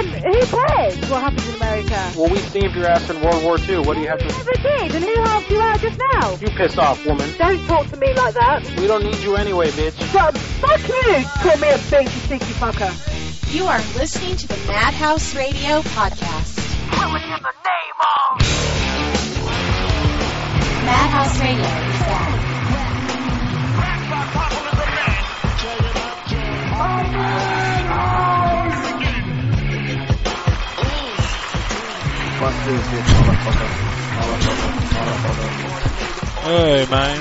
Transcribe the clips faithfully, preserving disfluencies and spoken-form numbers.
Um, who cares what happens in America? Well, we saved your ass in World War Two. What do you have to... You never did, and who helped you out just now? You pissed off, woman. Don't talk to me like that. We don't need you anyway, bitch. But fuck you! Call me a bitch, you stinky fucker. You are listening to the Madhouse Radio Podcast. Coming in the name of... Madhouse Radio is back. Hey, man.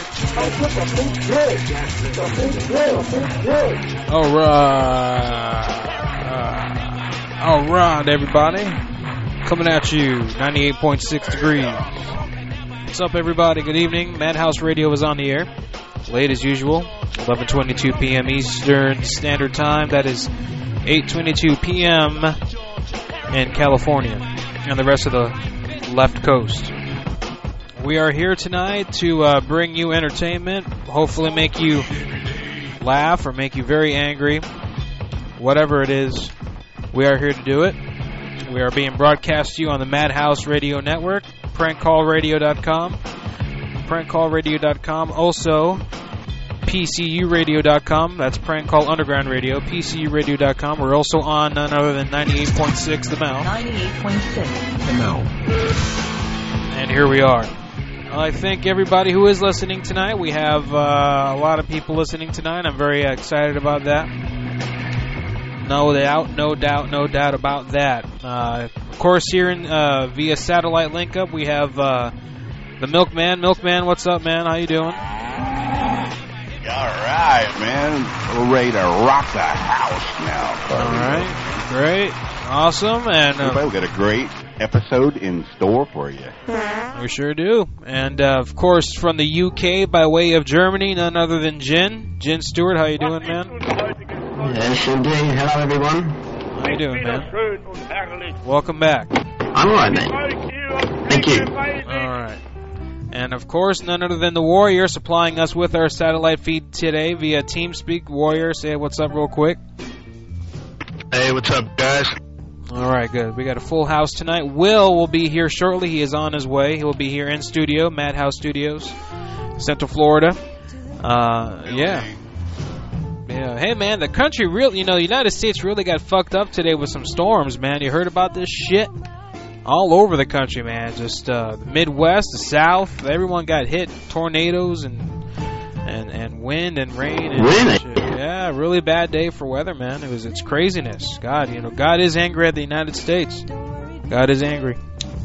All right. Uh, all right, everybody. Coming at you, ninety-eight point six degrees. What's up, everybody? Good evening. Madhouse Radio is on the air. Late as usual, eleven twenty-two p.m. Eastern Standard Time. That is eight twenty-two p.m. in California and the rest of the left coast. We are here tonight to uh, bring you entertainment, hopefully make you laugh or make you very angry. Whatever it is, we are here to do it. We are being broadcast to you on the Madhouse Radio Network, prank call radio dot com, prank call radio dot com, also P C U radio dot com, that's Prank Call Underground Radio, P C U radio dot com. We're also on none other than ninety-eight point six The Mount. ninety-eight point six The Mount. And here we are. I thank everybody who is listening tonight. We have uh, a lot of people listening tonight. I'm very excited about that. No doubt, no doubt, no doubt about that. Uh, of course, here in uh, via satellite link up, we have uh, the Milkman. Milkman, what's up, man? How you doing? All right, man. We're ready to rock the house now. All right, great, awesome, and uh, we've got a great episode in store for you. We sure do. And uh, of course, from the U K by way of Germany, none other than Jin. Jin Stewart, how you doing, man? Yes, indeed. Hello, everyone. How you doing, man? Welcome back. I'm alright, mate. Thank you. Alright. And of course, none other than the Warrior supplying us with our satellite feed today via TeamSpeak. Warrior, say what's up real quick. Hey, what's up, guys? Alright, good. We got a full house tonight. Will will be here shortly. He is on his way. He will be here in studio, Madhouse Studios, Central Florida. Uh, yeah. Yeah. Hey, man, the country really, you know, the United States really got fucked up today with some storms, man. You heard about this shit? All over the country, man. Just uh, the Midwest, the South, everyone got hit. Tornadoes and and and wind and rain and really? shit. Yeah, really bad day for weather, man. It was it's craziness. God, you know, God is angry at the United States. God is angry.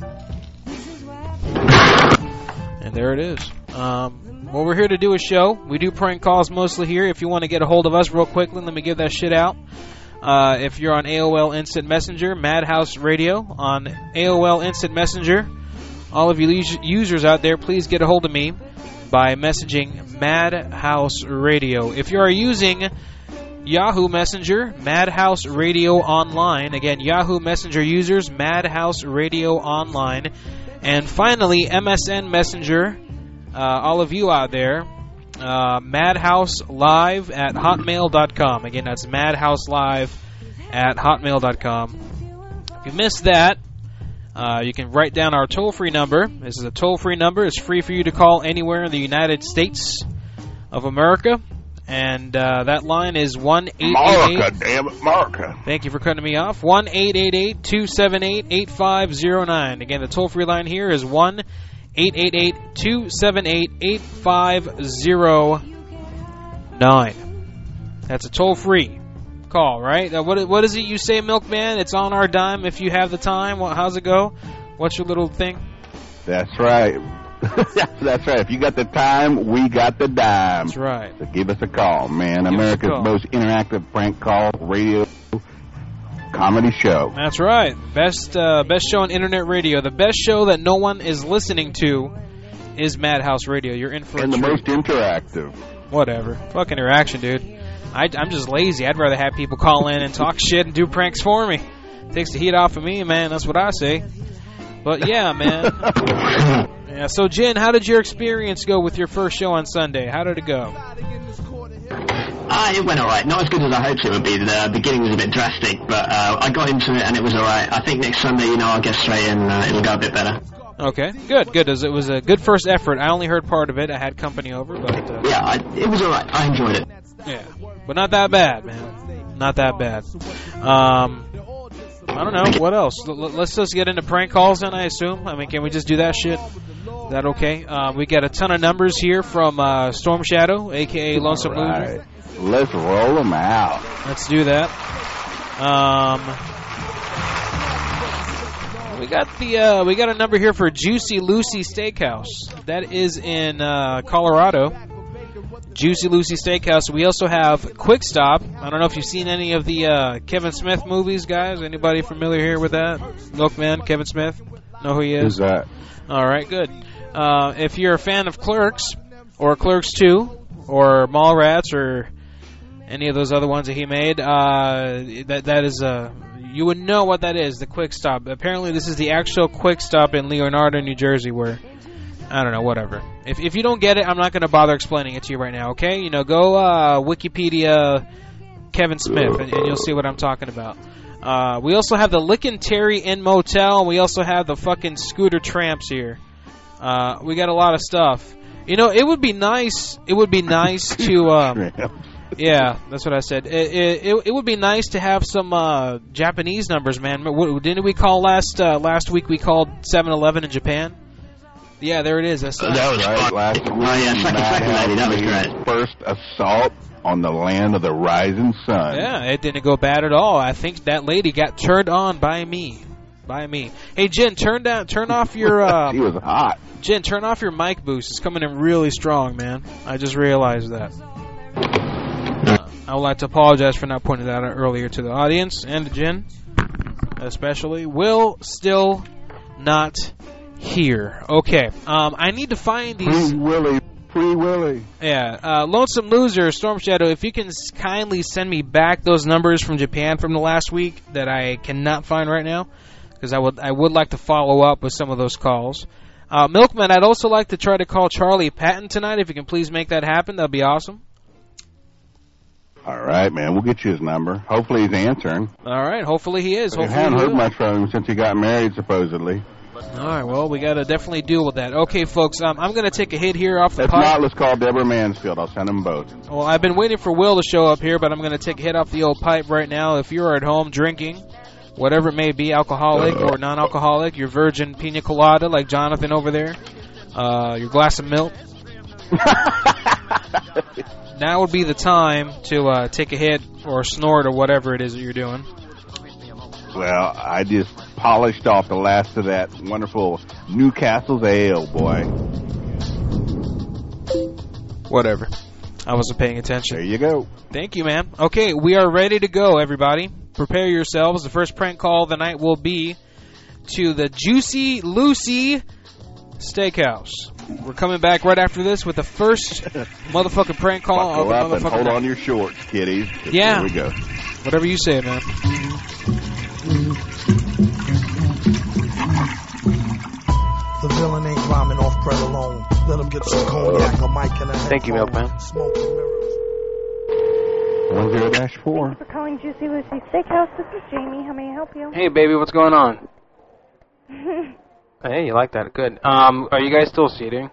And there it is. Um, well, we're here to do a show. We do prank calls mostly here. If you want to get a hold of us real quickly, let me give that shit out. Uh, if you're on A O L Instant Messenger, Madhouse Radio on A O L Instant Messenger. All of you users out there, please get a hold of me by messaging Madhouse Radio. If you are using Yahoo Messenger, Madhouse Radio Online. Again, Yahoo Messenger users, Madhouse Radio Online. And finally, M S N Messenger, uh, all of you out there, uh, Madhouse Live at hotmail dot com. Again, that's Madhouse Live at hotmail dot com. If you missed that, Uh, you can write down our toll-free number. This is a toll-free number. It's free for you to call anywhere in the United States of America. And uh, that line is one eight eight eight... America, damn it, America. Thank you for cutting me off. one eight eight eight, two seven eight, eight five zero nine. Again, the toll-free line here is one eight eight eight, two seven eight, eight five zero nine. That's a toll-free call, right? Uh, what what is it you say, Milkman? It's on our dime if you have the time. Well, how's it go? What's your little thing? That's right. That's right. If you got the time, we got the dime. That's right. So give us a call, man. Give America's call. most interactive prank call radio comedy show. That's right. Best uh, best show on internet radio. The best show that no one is listening to is Madhouse Radio. You're in for and a the treat. most interactive. Whatever. Fuck interaction, dude. I, I'm just lazy. I'd rather have people call in and talk shit and do pranks for me. Takes the heat off of me, man. That's what I say. But yeah, man. Yeah. So, Jen, how did your experience go with your first show on Sunday? How did it go? Uh, Uh, it went alright. Not as good as I hoped it would be. The beginning was a bit drastic, but uh, I got into it and it was alright. I think next Sunday, you know, I'll get straight in and uh, it'll go a bit better. Okay, good, good. It was a good first effort. I only heard part of it. I had company over, but... Uh, yeah, I, it was alright. I enjoyed it. Yeah, but not that bad, man. Not that bad. Um, I don't know. What else? L- let's just get into prank calls then, I assume. I mean, can we just do that shit? Is that okay? Uh, we got a ton of numbers here from uh, Storm Shadow, a k a. Lonesome right. Loser. Let's roll them out. Let's do that. Um... We got the uh, we got a number here for Juicy Lucy Steakhouse. That is in uh, Colorado. Juicy Lucy Steakhouse. We also have Quick Stop. I don't know if you've seen any of the uh, Kevin Smith movies, guys. Anybody familiar here with that? Milkman, Kevin Smith. Know who he is? Who's that? All right, good. Uh, if you're a fan of Clerks or Clerks two or Mallrats or any of those other ones that he made, uh, that that is a uh, you would know what that is, the Quick Stop. Apparently, this is the actual Quick Stop in Leonardo, New Jersey, where, I don't know, whatever. If if you don't get it, I'm not going to bother explaining it to you right now, okay? You know, go uh, Wikipedia Kevin Smith, and, and you'll see what I'm talking about. Uh, we also have the Lickin' Terry Inn Motel, and we also have the fucking Scooter Tramps here. Uh, we got a lot of stuff. You know, it would be nice, it would be nice to... Um, Yeah, that's what I said. It, it it would be nice to have some uh, Japanese numbers, man. Didn't we call last uh, last week? We called seven eleven in Japan. Yeah, there it is. That's uh, that was right. Last week, oh yeah, second, second lady. That was great. First assault on the land of the rising sun. Yeah, it didn't go bad at all. I think that lady got turned on by me. By me. Hey, Jen, turn down, turn off your. Uh, she was hot. Jen, turn off your mic boost. It's coming in really strong, man. I just realized that. I would like to apologize for not pointing that out earlier to the audience and to Jen, especially. Will still not here. Okay. Um, I need to find these. Free Willy. Free Willy. Yeah. Uh, Lonesome Loser, Storm Shadow, if you can kindly send me back those numbers from Japan from the last week that I cannot find right now, because I would I would like to follow up with some of those calls. Uh, Milkman, I'd also like to try to call Charlie Patton tonight. If you can please make that happen, that'd be awesome. All right, man. We'll get you his number. Hopefully he's answering. All right. Hopefully he is. I Hopefully haven't he heard will. much from him since he got married, supposedly. All right. Well, we got to definitely deal with that. Okay, folks. Um, I'm going to take a hit here off the If pipe. not, let's call Deborah Mansfield. I'll send them both. Well, I've been waiting for Will to show up here, but I'm going to take a hit off the old pipe right now. If you're at home drinking, whatever it may be, alcoholic or non-alcoholic, your virgin pina colada like Jonathan over there, uh, your glass of milk. Now would be the time to uh, take a hit or snort or whatever it is that you're doing. Well, I just polished off the last of that wonderful Newcastle's ale, boy. Whatever. I wasn't paying attention. There you go. Thank you, man. Okay, we are ready to go, everybody. Prepare yourselves. The first prank call of the night will be to the Juicy Lucy Steakhouse. We're coming back right after this with the first motherfucking prank call Buckle of the up and motherfucking hold night. on your shorts, kiddies. Yeah. Here we go. Whatever you say, man. The villain ain't rhyming off bread alone. Let him get some cognac, a mic, and a headphone. Thank you, Milkman. Smoke and mirrors. One zero dash four. Thanks for calling Juicy Lucy Steakhouse. This is Jamie. How may I help you? Hey, baby, what's going on? Hey, you like that? Good. Um, are you guys still seating?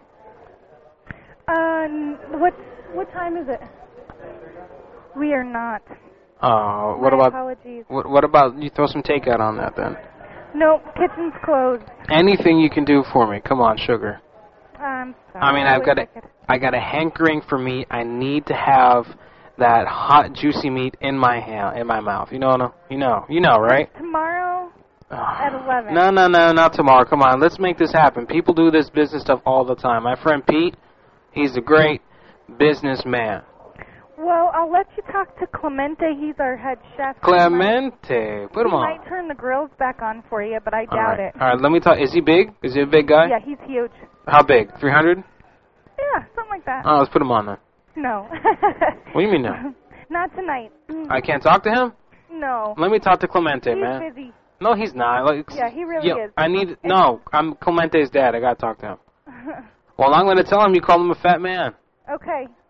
um, what what time is it? We are not. Uh, what My about apologies. what? What about you throw some takeout on that then? No, kitchen's closed. Anything you can do for me? Come on, sugar. I'm sorry. I mean, I've wish got I a, could- I got a hankering for meat. I need to have that hot, juicy meat in my hand, in my mouth. You know, you know, you know, right? Tomorrow at eleven. No, no, no, not tomorrow. Come on, let's make this happen. People do this business stuff all the time. My friend Pete, he's a great businessman. Well, I'll let you talk to Clemente. He's our head chef. Clemente, put him he on. might turn the grills back on for you, but I All doubt right. it. All right, let me talk. Is he big? Is he a big guy? Yeah, he's huge. How big? three hundred? Yeah, something like that. Oh, let's put him on then. No. What do you mean no? Not tonight. Mm, I can't talk to him? No. Let me talk to Clemente, He's man. busy. No, he's not. Like, Yeah, he really yeah, is. I need, no, I'm Clemente's dad. I gotta talk to him. Well, I'm gonna tell him you called him a fat man. Okay.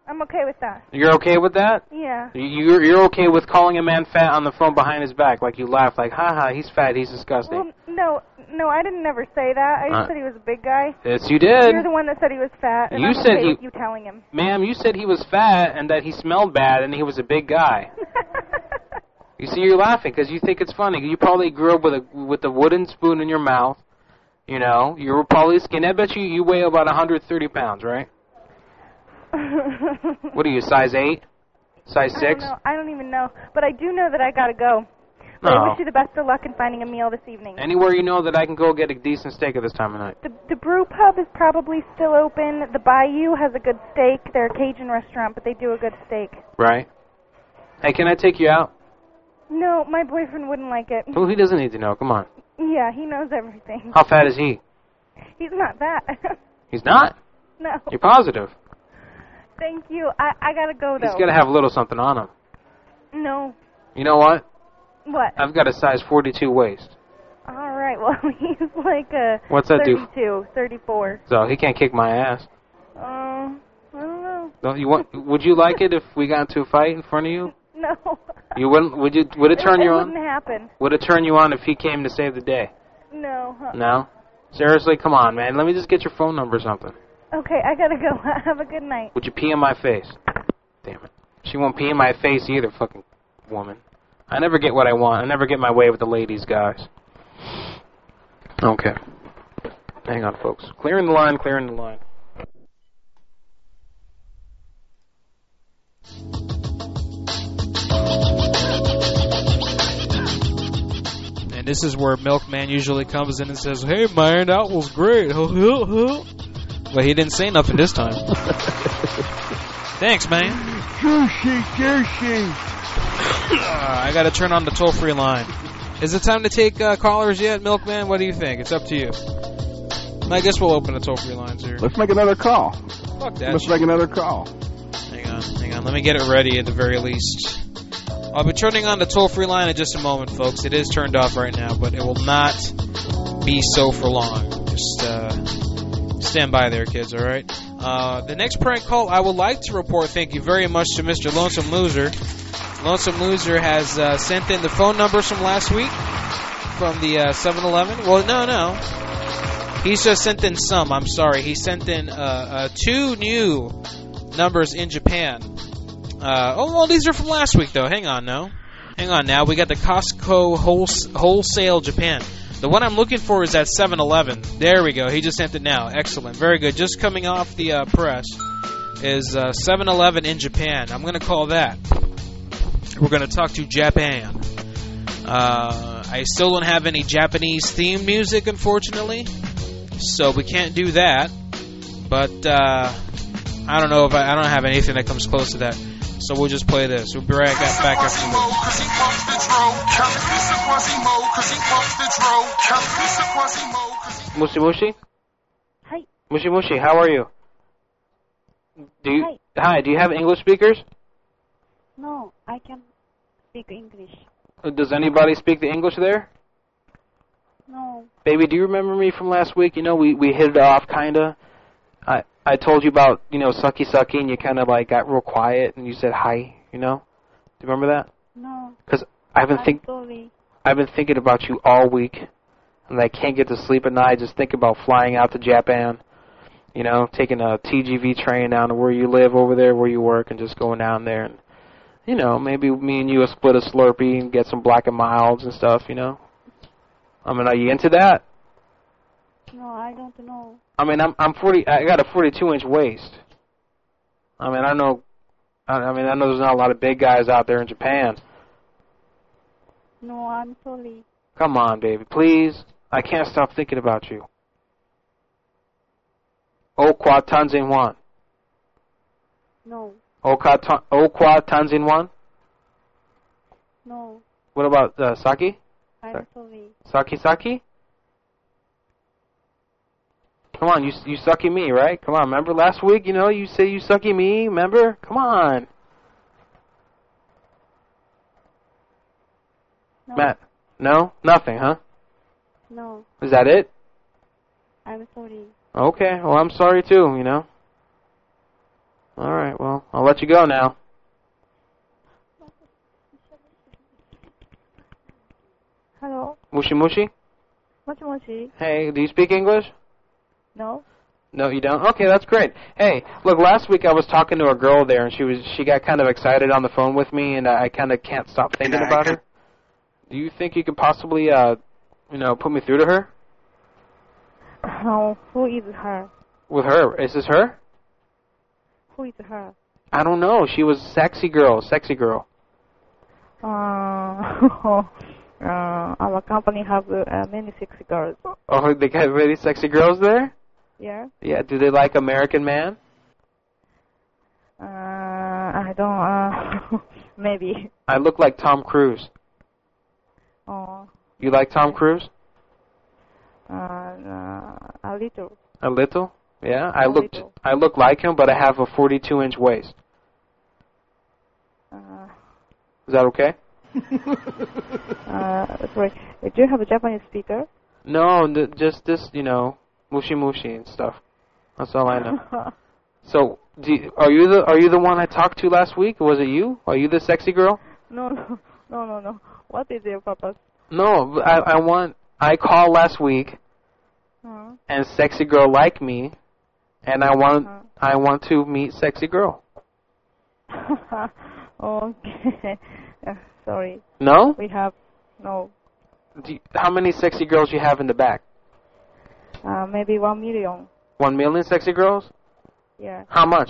I'm okay with that. You're okay with that? Yeah. You're you're okay with calling a man fat on the phone behind his back, like you laugh, like, ha ha, he's fat, he's disgusting. Well, no, no, I didn't never say that. I just Uh, said he was a big guy. Yes, you did. You're the one that said he was fat, and You I'm said okay he- with you telling him. Ma'am, you said he was fat and that he smelled bad and he was a big guy. You see, you're laughing because you think it's funny. You probably grew up with a with a wooden spoon in your mouth. You know, you were probably skinny. I bet you you weigh about one hundred thirty pounds, right? What are you, size eight? Size I six? don't know. I don't even know. But I do know that I gotta go. But No. I wish you the best of luck in finding a meal this evening. Anywhere you know that I can go get a decent steak at this time of night. The, the brew pub is probably still open. The Bayou has a good steak. They're a Cajun restaurant, but they do a good steak. Right? Hey, can I take you out? No, my boyfriend wouldn't like it. Well, he doesn't need to know. Come on. Yeah, he knows everything. How fat is he? He's not that. He's not? No. You're positive? Thank you. I, I gotta go, though. He's got to have a little something on him. No. You know what? What? I've got a size forty-two waist. All right, well, he's like a What's that do? thirty-two, thirty-four. So he can't kick my ass. Uh, I don't know. Don't you want? Would you like it if we got into a fight in front of you? No. You wouldn't? Would you? Would it turn it, you it on? wouldn't happen. Would it turn you on if he came to save the day? No. Huh. No. Seriously, come on, man. Let me just get your phone number or something. Okay, I gotta go. Have a good night. Would you pee in my face? Damn it. She won't pee in my face either, fucking woman. I never get what I want. I never get my way with the ladies, guys. Okay. Hang on, folks. Clearing the line, clearing the line. And this is where Milkman usually comes in and says, "Hey, man, that was great." But he didn't say nothing this time. Thanks, man. Juicy, juicy. Uh, I gotta turn on the toll-free line. Is it time to take uh, callers yet, Milkman? What do you think? It's up to you. I guess we'll open the toll-free lines here. Let's make another call. Fuck that Let's shit. make another call. Hang on, hang on. Let me get it ready at the very least. I'll be turning on the toll-free line in just a moment, folks. It is turned off right now, but it will not be so for long. Just uh, stand by there, kids, all right? Uh, the next prank call I would like to report, thank you very much to Mister Lonesome Loser. Lonesome Loser has uh, sent in the phone numbers from last week from the uh, seven eleven. Well, no, no. He's just sent in some. I'm sorry. He sent in uh, uh, two new numbers in Japan. Uh, oh, well, these are from last week, though. Hang on now. Hang on now. We got the Costco wholes- Wholesale Japan. The one I'm looking for is at seven eleven. There we go. He just sent it now. Excellent. Very good. Just coming off the uh, press is uh, seven eleven in Japan. I'm going to call that. We're going to talk to Japan. Uh, I still don't have any Japanese theme music, unfortunately, so we can't do that. But uh, I don't know if I, I don't have anything that comes close to that. So we'll just play this. We'll be right back after this. Mushi Mushi? Hi. Mushi Mushi, how are you? Do you Hi. Hi, do you have English speakers? No, I can speak English. Uh, Does anybody speak the English there? No. Baby, do you remember me from last week? You know, we, we hit it off, kind of. I I told you about, you know, sucky sucky, and you kind of, like, got real quiet, and you said hi, you know? Do you remember that? No. Because I've been, think- sorry. I've been thinking about you all week, and I can't get to sleep at night. I just think about flying out to Japan, you know, taking a T G V train down to where you live over there, where you work, and just going down there. And, you know, maybe me and you will split a Slurpee and get some Black and Milds and stuff, you know? I mean, are you into that? No, I don't know. I mean, I'm I'm forty. I got a forty-two inch waist. I mean, I know. I I mean, I know there's not a lot of big guys out there in Japan. No, I'm sorry. Come on, baby, please. I can't stop thinking about you. Okwa Tanzin one. No, Okwa ta- Okwa Tanzin one. no, What about uh, Saki? I'm sorry. Saki Saki? Come on, you you sucky me, right? Come on, remember last week, you know, you say you sucky me, remember? Come on. No, Matt, no? Nothing, huh? no, Is that it? I'm sorry. Okay, well, I'm sorry too, you know. All right, well, I'll let you go now. Hello. Mushi Mushi? Moshi moshi. Hey, do you speak English? No. No, you don't? Okay, that's great. Hey, look, last week I was talking to a girl there, and she was she got kind of excited on the phone with me, and I kind of can't stop thinking about her. Do you think you could possibly, uh, you know, put me through to her? Oh, who is her? With her? Is this her? Who is her? I don't know. She was sexy girl, sexy girl. Uh, uh, our company have uh, many sexy girls. Oh, they got really sexy girls there? Yeah. Yeah, do they like American Man? Uh, I don't, uh, maybe. I look like Tom Cruise. Oh. You like Tom Cruise? Uh, uh, a little. A little? Yeah, I A look little. I look like him, but I have a forty-two inch waist. Uh, Is that okay? uh, sorry. Do you have a Japanese speaker? No, n- just this, you know, mushi mushi and stuff. That's all I know. So, do you, are you the are you the one I talked to last week? Was it you? Are you the sexy girl? No, no, no, no, no. What is your purpose? No, I I want I called last week, Uh, and sexy girl liked me, and I want uh. I want to meet sexy girl. Okay. Uh, sorry. No? We have no. Do you, how many sexy girls you have in the back? Uh, maybe one million. One million sexy girls? Yeah. How much?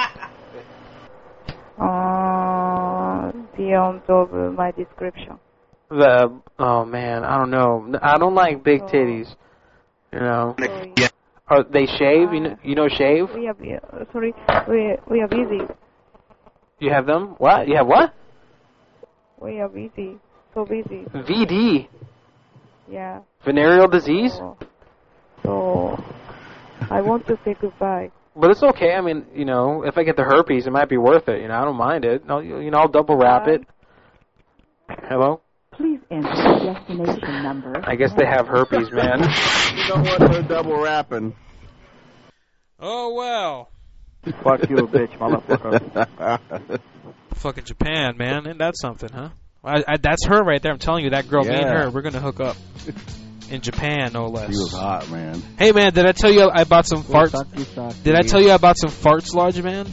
Uh, beyond of uh, my description. The oh man, I don't know. I don't like big Oh. titties. You know. Sorry. Are they shave? You know, you know shave? We are uh, sorry. We we are busy. You have them? What? You have what? We are busy. So busy. V D. Yeah. Venereal disease? So, so I want to say goodbye. But it's okay. I mean, you know, if I get the herpes, it might be worth it. You know, I don't mind it. No, you know, I'll double wrap Bye. it. Hello? Please enter the destination number. I guess they have herpes, man. You don't want no double wrapping. Oh, well. Fuck you, bitch, motherfucker. Fucking Japan, man. Isn't that something, huh? I, I, that's her right there. I'm telling you, that girl, me and Yeah. her, we're going to hook up. In Japan, no less. She was hot, man. Hey, man, did I tell you I bought some farts? Did I tell you I bought some fart sludge, man?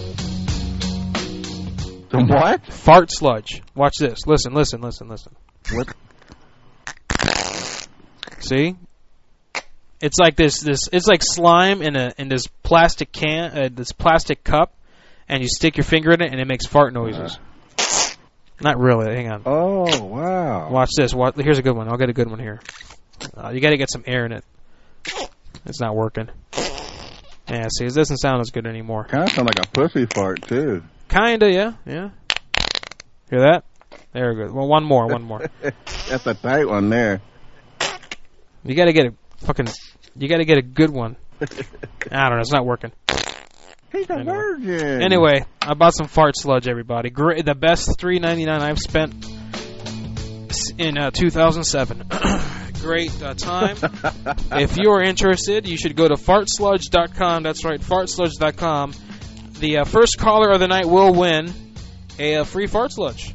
Some what? Fart sludge. Watch this. Listen, listen, listen, listen. What? See? It's like this. This. It's like slime in a in this plastic can, uh, this plastic cup, and you stick your finger in it, and it makes fart noises. Uh. Not really. Hang on. Oh, wow. Watch this. Watch, here's a good one. I'll get a good one here. Uh, you got to get some air in it. It's not working. Yeah, see, it doesn't sound as good anymore. Kind of sound like a pussy fart, too. Kinda, yeah, yeah. Hear that? There we go. Well, one more, one more. That's a tight one there. You got to get a fucking. You got to get a good one. I don't know. It's not working. He's a Anyway. virgin. Anyway, I bought some fart sludge, everybody. Great, the best three ninety-nine I've spent in uh, two thousand seven. Great uh, time. If you are interested, you should go to fart sludge dot com. That's right, fart sludge dot com. The uh, first caller of the night will win a uh, free fart sludge.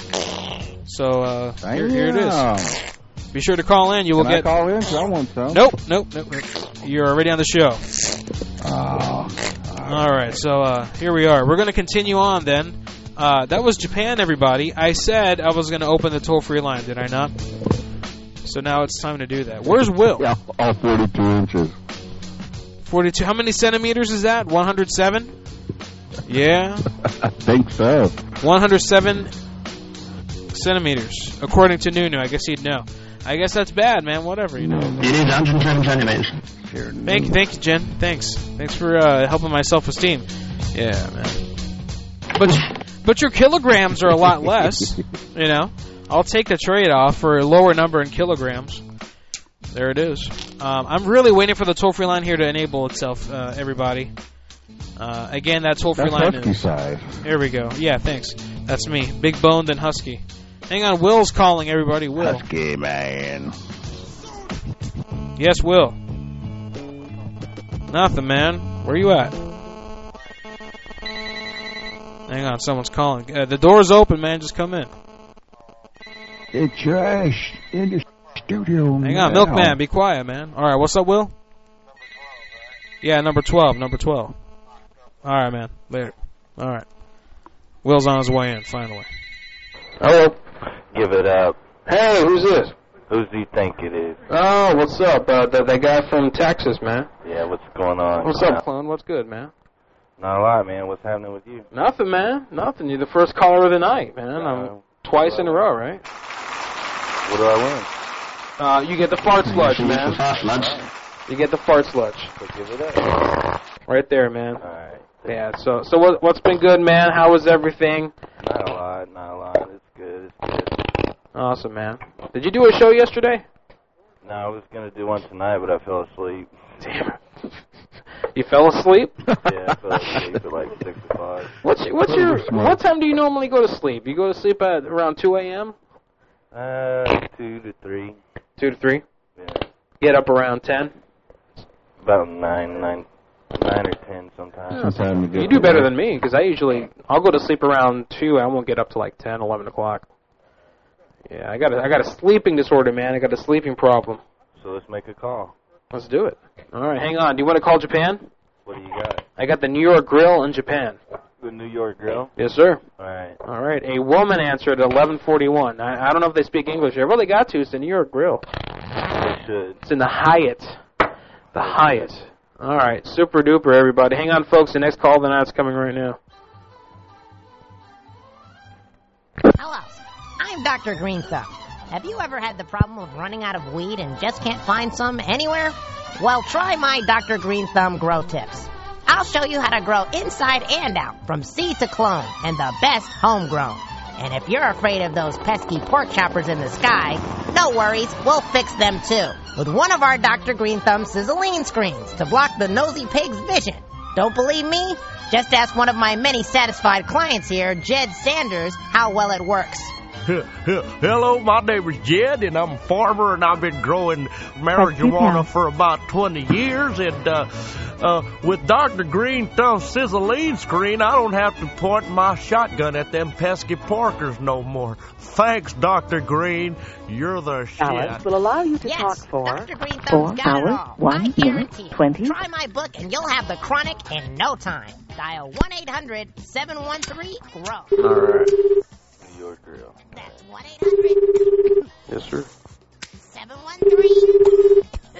So uh, here, here it is. Be sure to call in. You will Can get. I call in? 'Cause I want some. Nope, nope, nope, nope. You're already on the show. Oh. All right, so uh, here we are. We're going to continue on then. Uh, that was Japan, everybody. I said I was going to open the toll-free line, did I not? So now it's time to do that. Where's Will? Yeah, all forty-two inches. forty-two. How many centimeters is that? one hundred seven? Yeah. I think so. one hundred seven centimeters, according to Nunu. I guess he'd know. I guess that's bad, man. Whatever, you know. It is one hundred seven centimeters. Thank you, thank you, Jen. Thanks, thanks for uh, helping my self-esteem. Yeah, man. But but your kilograms are a lot less. You know, I'll take the trade-off for a lower number in kilograms. There it is. Um, I'm really waiting for the toll-free line here to enable itself. Uh, everybody. Uh, again, that toll-free That's line husky is. size. There we go. Yeah, thanks. That's me, big boned and husky. Hang on, Will's calling. Everybody, Will. Husky man. Yes, Will. Nothing, man. Where you at? Hang on, someone's calling. Uh, the door's open, man. Just come in. It's trash in the studio. Hang on, now. Milkman. Be quiet, man. All right, what's up, Will? Yeah, number twelve. Number twelve. All right, man. Later. All right. Will's on his way in, finally. Hello. Give it up. Hey, who's this? Who do you think it is? Oh, what's up? Uh, the, the guy from Texas, man. Yeah, what's going on? What's up, clone? What's good, man? Not a lot, man. What's happening with you? Nothing, man. Nothing. You're the first caller of the night, man. Uh, I'm twice in a row, right? What do I win? Uh, you get the fart sludge, man. You get the fart sludge. So give it up. Right there, man. All right. Yeah. So, so what, what's been good, man? How was everything? Not a lot. Not a lot. It's good. It's good. Awesome, man. Did you do a show yesterday? No, I was gonna do one tonight, but I fell asleep. Damn it. You fell asleep? Yeah, I fell asleep at like six o'clock. What's your, what's your what time do you normally go to sleep? You go to sleep at around two a.m.? Uh, two to three. Two to three? Yeah. Get up around ten? About nine, nine, nine or ten sometimes. Sometimes you, you do better than me, because I usually, I'll go to sleep around two, I won't get up to like ten, eleven o'clock. Yeah, I got a, I got a sleeping disorder, man. I got a sleeping problem. So let's make a call. Let's do it. All right, hang on. Do you want to call Japan? What do you got? I got the New York Grill in Japan. The New York Grill? Yes, sir. All right. All right. A woman answered at eleven forty-one. I, I don't know if they speak English. They really got to. It's the New York Grill. They should. It's in the Hyatt. The Hyatt. All right. Super duper, everybody. Hang on, folks. The next call of the night's coming right now. Hello. I'm Doctor Green Thumb. Have you ever had the problem of running out of weed and just can't find some anywhere? Well, try my Doctor Green Thumb Grow Tips. I'll show you how to grow inside and out, from seed to clone, and the best homegrown. And if you're afraid of those pesky pork choppers in the sky, no worries, we'll fix them too. With one of our Doctor Green Thumb sizzling screens to block the nosy pig's vision. Don't believe me? Just ask one of my many satisfied clients here, Jed Sanders, how well it works. Hello, my name is Jed, and I'm a farmer, and I've been growing marijuana for about twenty years, and uh, uh, with Doctor Green Thumb Sizzling Screen, I don't have to point my shotgun at them pesky porkers no more. Thanks, Doctor Green. You're the shit. Alex will allow you to yes, talk for Doctor Green four Thumb's got it hours, all. one I minute, guarantee it. twenty. Try my book, and you'll have the chronic in no time. Dial one eight hundred seven one three GROW. All right. New York Grill. That's one eight hundred Yes, sir. seven one three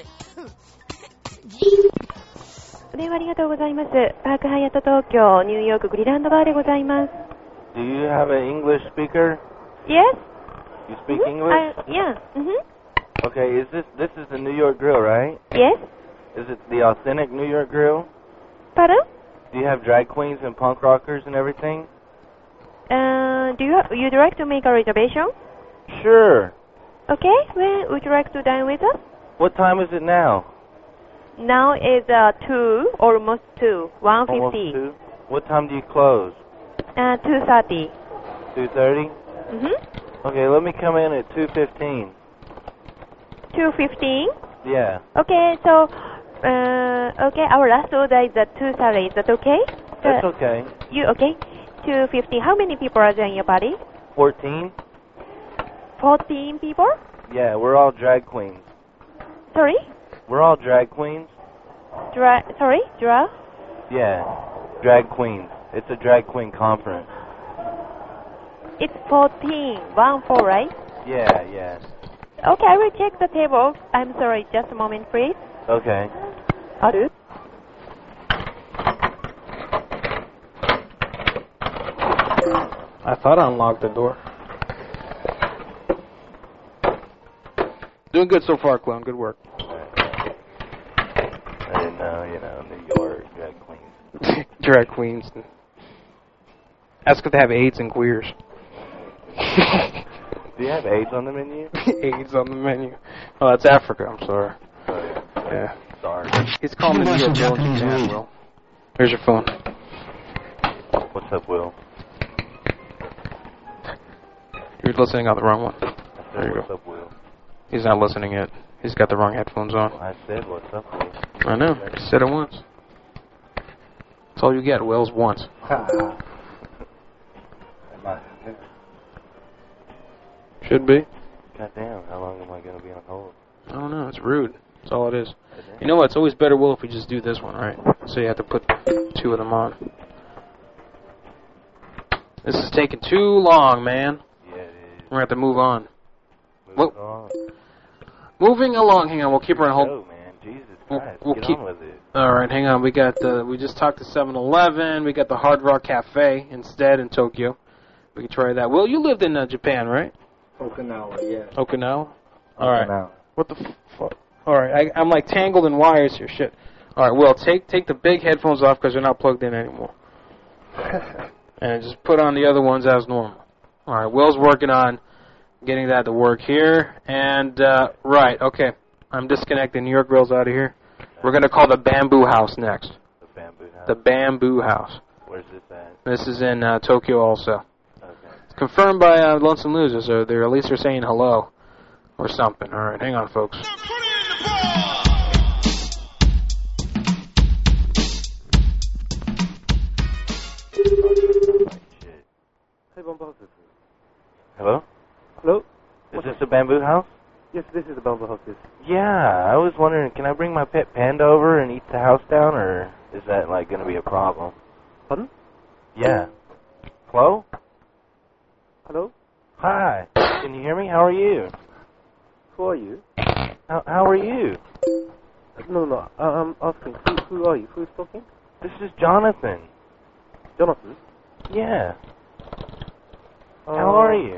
G お電話ありがとうございます。パークハイアット東京ニューヨークグリランドバーでございます。 Do you have an English speaker? Yes? You speak Mm-hmm. English? Uh, yeah. Mm-hmm. Okay, is this this is the New York Grill, right? Yes? Is it the authentic New York Grill? Pardon? Do you have drag queens and punk rockers and everything? Uh, do you you'd like to make a reservation? Sure. Okay. When would you like to dine with us? What time is it now? Now is uh two, almost two, one Almost fifty. two. What time do you close? Uh, two thirty. Two thirty. Mhm. Okay, let me come in at two fifteen. Two fifteen. Yeah. Okay. So, uh, okay. Our last order is at two thirty. Is that okay? That's Uh, okay. You okay? Two fifty. How many people are there in your party? Fourteen. Fourteen people. Yeah, we're all drag queens. Sorry. We're all drag queens. Dra- sorry. Dra. Yeah, drag queens. It's a drag queen conference. It's fourteen. One four, right? Yeah, yeah. Okay, I will check the table. I'm sorry. Just a moment, please. Okay. Aru. I thought I unlocked the door. Doing good so far, clone. Good work. I didn't know, you know, New York drag queens. Drag queens. That's because they have AIDS and queers. Do you have AIDS on the menu? AIDS on the menu. Oh, that's Africa. I'm sorry. Sorry. Yeah. Sorry. He's calling me New York Grill in Japan, Will. Here's your phone. What's up, Will? You're listening on the wrong one. I said, There you what's go. up, Will? He's not listening yet. He's got the wrong headphones on. I said, what's up, Will? I know. He said it once. That's all you get, Will's once. Should be. Goddamn, how long am I going to be on hold? I don't know. It's rude. That's all it is. You know what? It's always better, Will, if we just do this one, right? So you have to put two of them on. This is taking too long, man. Yeah, it is. We're going to have to move on. Move Mo- on. Moving along. Hang on. We'll keep her on hold. Go, man. Jesus We'll, Christ. we'll Get keep. on with it. All right, hang on. We got the. We just talked to seven eleven. We got the Hard Rock Cafe instead in Tokyo. We can try that. Will, you lived in uh, Japan, right? Okinawa, yeah. Okinawa. All right. Okinawa. What the fuck? All right, I, I'm like tangled in wires here. Shit. All right, Will, take take the big headphones off because they're not plugged in anymore. And just put on the other ones as normal. All right, Will's working on getting that to work here. And, uh, right, okay. I'm disconnecting New York Grills out of here. We're going to call the Bamboo House next. The Bamboo House? The Bamboo House. Where's this at? This is in uh, Tokyo also. Okay. It's confirmed by uh, Lonesome Loser, so they're at least they're saying hello or something. All right, hang on, folks. Hello? Hello? Is this the Bamboo House? Yes, this is the Bamboo House. Yes. Yeah, I was wondering, can I bring my pet panda over and eat the house down, or is that, like, going to be a problem? Pardon? Yeah. Hello? Hello? Hi. Can you hear me? How are you? Who are you? How, how are you? No, no, I, I'm asking, who, who are you? Who is talking? This is Jonathan. Jonathan? Yeah. Uh, How are you?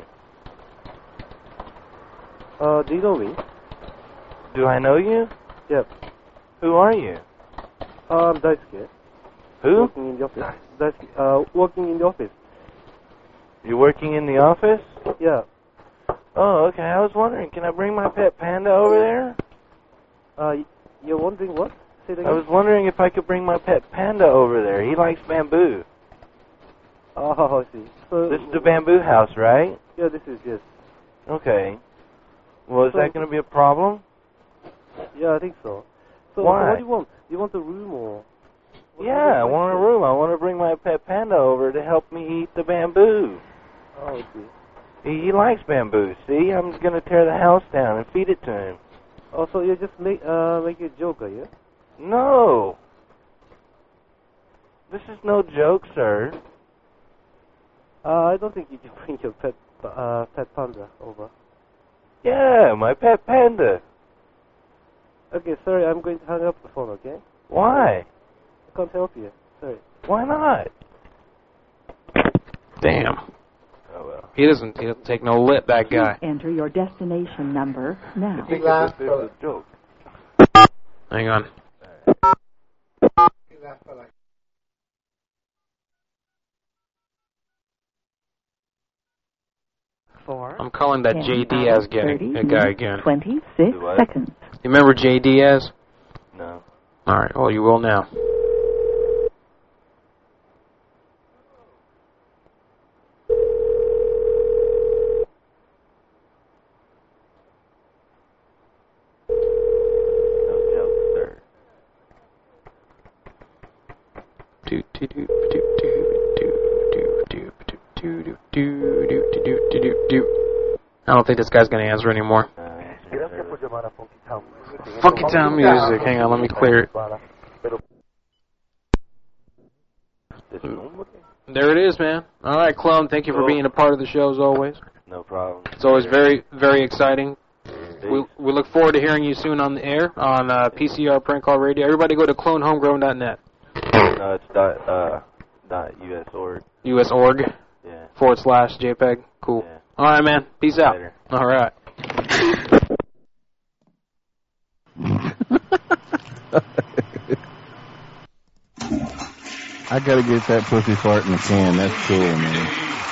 Uh, do you know me? Do I know you? Yep. Who are you? Uh, I'm Daisuke. Who? Working in the office. Daisuke, uh, working in the office. You're working in the office? Yeah. Oh, okay. I was wondering, can I bring my pet panda over there? Uh, you're wondering what? Say it again. I was wondering if I could bring my pet panda over there. He likes bamboo. Oh, I see. So, This is the Bamboo House, right? yeah, this is, yes. Okay. Well, is So- that going to be a problem? Yeah, I think so. So, Why? so what do you want? Do you want a room or? what- Yeah, I what- want a room. I want to bring my pet panda over to help me eat the bamboo. Oh, I see. He, he likes bamboo. See, I'm going to tear the house down and feed it to him. Oh, so you just make uh make a joke, are you? No. This is no joke, sir. Uh, I don't think you can bring your pet uh pet panda over. Yeah, my pet panda. Okay, sorry, I'm going to hang up the phone. Okay? Why? I can't help you. Sorry. Why not? Damn. Oh, well. He doesn't, he doesn't take no lip, that guy. Enter your destination number now. I think this is a joke. Hang on. Four. I'm calling that J Diaz guy, that guy again. twenty-six Do what? seconds. You remember J Diaz? No. All right, well, you will now. No joke, sir. Do do do do do do do do do do do do do do do do. I don't think this guy's gonna answer anymore. Uh, Funky Town music. Hang on, let me clear it. There it is, man. All right, Clone. Thank you for being a part of the show as always. No problem. It's always very, very exciting. We we look forward to hearing you soon on the air on uh, P C R Prank Call Radio. Everybody go to clone homegrown dot net. No, it's dot, uh, dot U S org. U S org. Yeah. Forward slash JPEG. Cool. Yeah. All right, man. Peace out. Later. All right. I gotta get that pussy fart in the can. That's cool, man.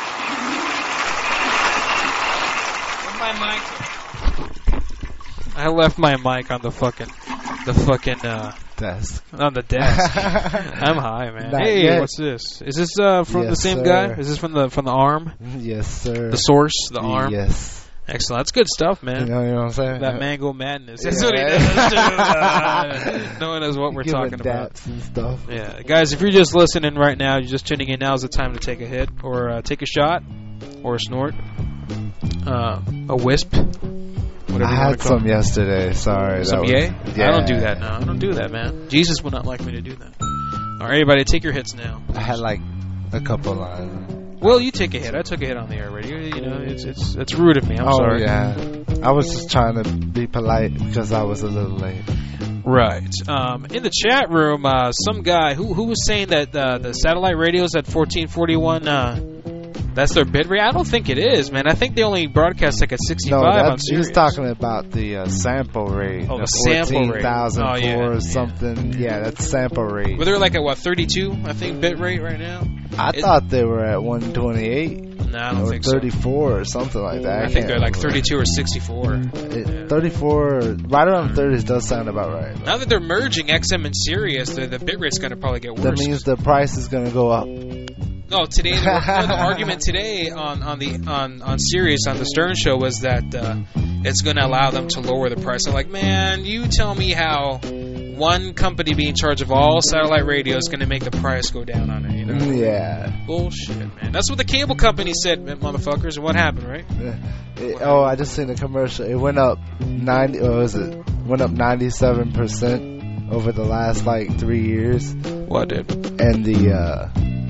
I left my mic on the fucking, the fucking, uh, desk. On the desk. I'm high, man. Not hey, yet. what's this? Is this, uh, from Yes, the same sir. guy? Is this from the, from the arm? Yes, sir. The source, the arm? Yes. Excellent. That's good stuff, man. You know, you know what I'm saying? That mango madness. That's Yeah. what he does, too. Uh, knowing us what we're Giving talking about. daps and stuff. Yeah. Guys, if you're just listening right now, you're just tuning in, now's the time to take a hit or uh, take a shot or a snort. Uh, a wisp. Whatever I had some yesterday. Sorry. Some that yay? was, yeah. I don't do that now. I don't do that, man. Jesus would not like me to do that. All right, everybody, take your hits now. I had like a couple lines. Well, you take a hit. I took a hit on the air radio. You know, it's it's it's rude of me. I'm oh, sorry. yeah. I was just trying to be polite because I was a little late. Right. Um, in the chat room, uh, some guy who who was saying that uh, the satellite radios at fourteen forty-one. Uh, That's their bit rate? I don't think it is, man. I think they only broadcast like at sixty-five no, on He Sirius. was talking about the uh, sample rate. Oh, the sample rate. fourteen thousand oh, yeah. or something. Yeah. yeah, that's sample rate. Well, they're like at, what, thirty-two, I think, bit rate right now? I it, thought they were at one twenty-eight. No, I don't or think thirty-four so. or something like that. I, I think they're like thirty-two or sixty-four. It, yeah. thirty-four, right around thirties does sound about right. Now that they're merging X M and Sirius, the, the bit rate's going to probably get worse. That means the price is going to go up. No, today the, no, the argument today on, on the on, on Sirius on the Stern Show was that uh, it's going to allow them to lower the price. I'm like, man, you tell me how one company being in charge of all satellite radio is going to make the price go down on it. You know? Yeah. Bullshit, man. That's what the cable company said, motherfuckers. And what happened, right? It, oh, I just seen a commercial. It went up ninety. Or was it went up ninety-seven percent over the last like three years? What did? And the. Uh,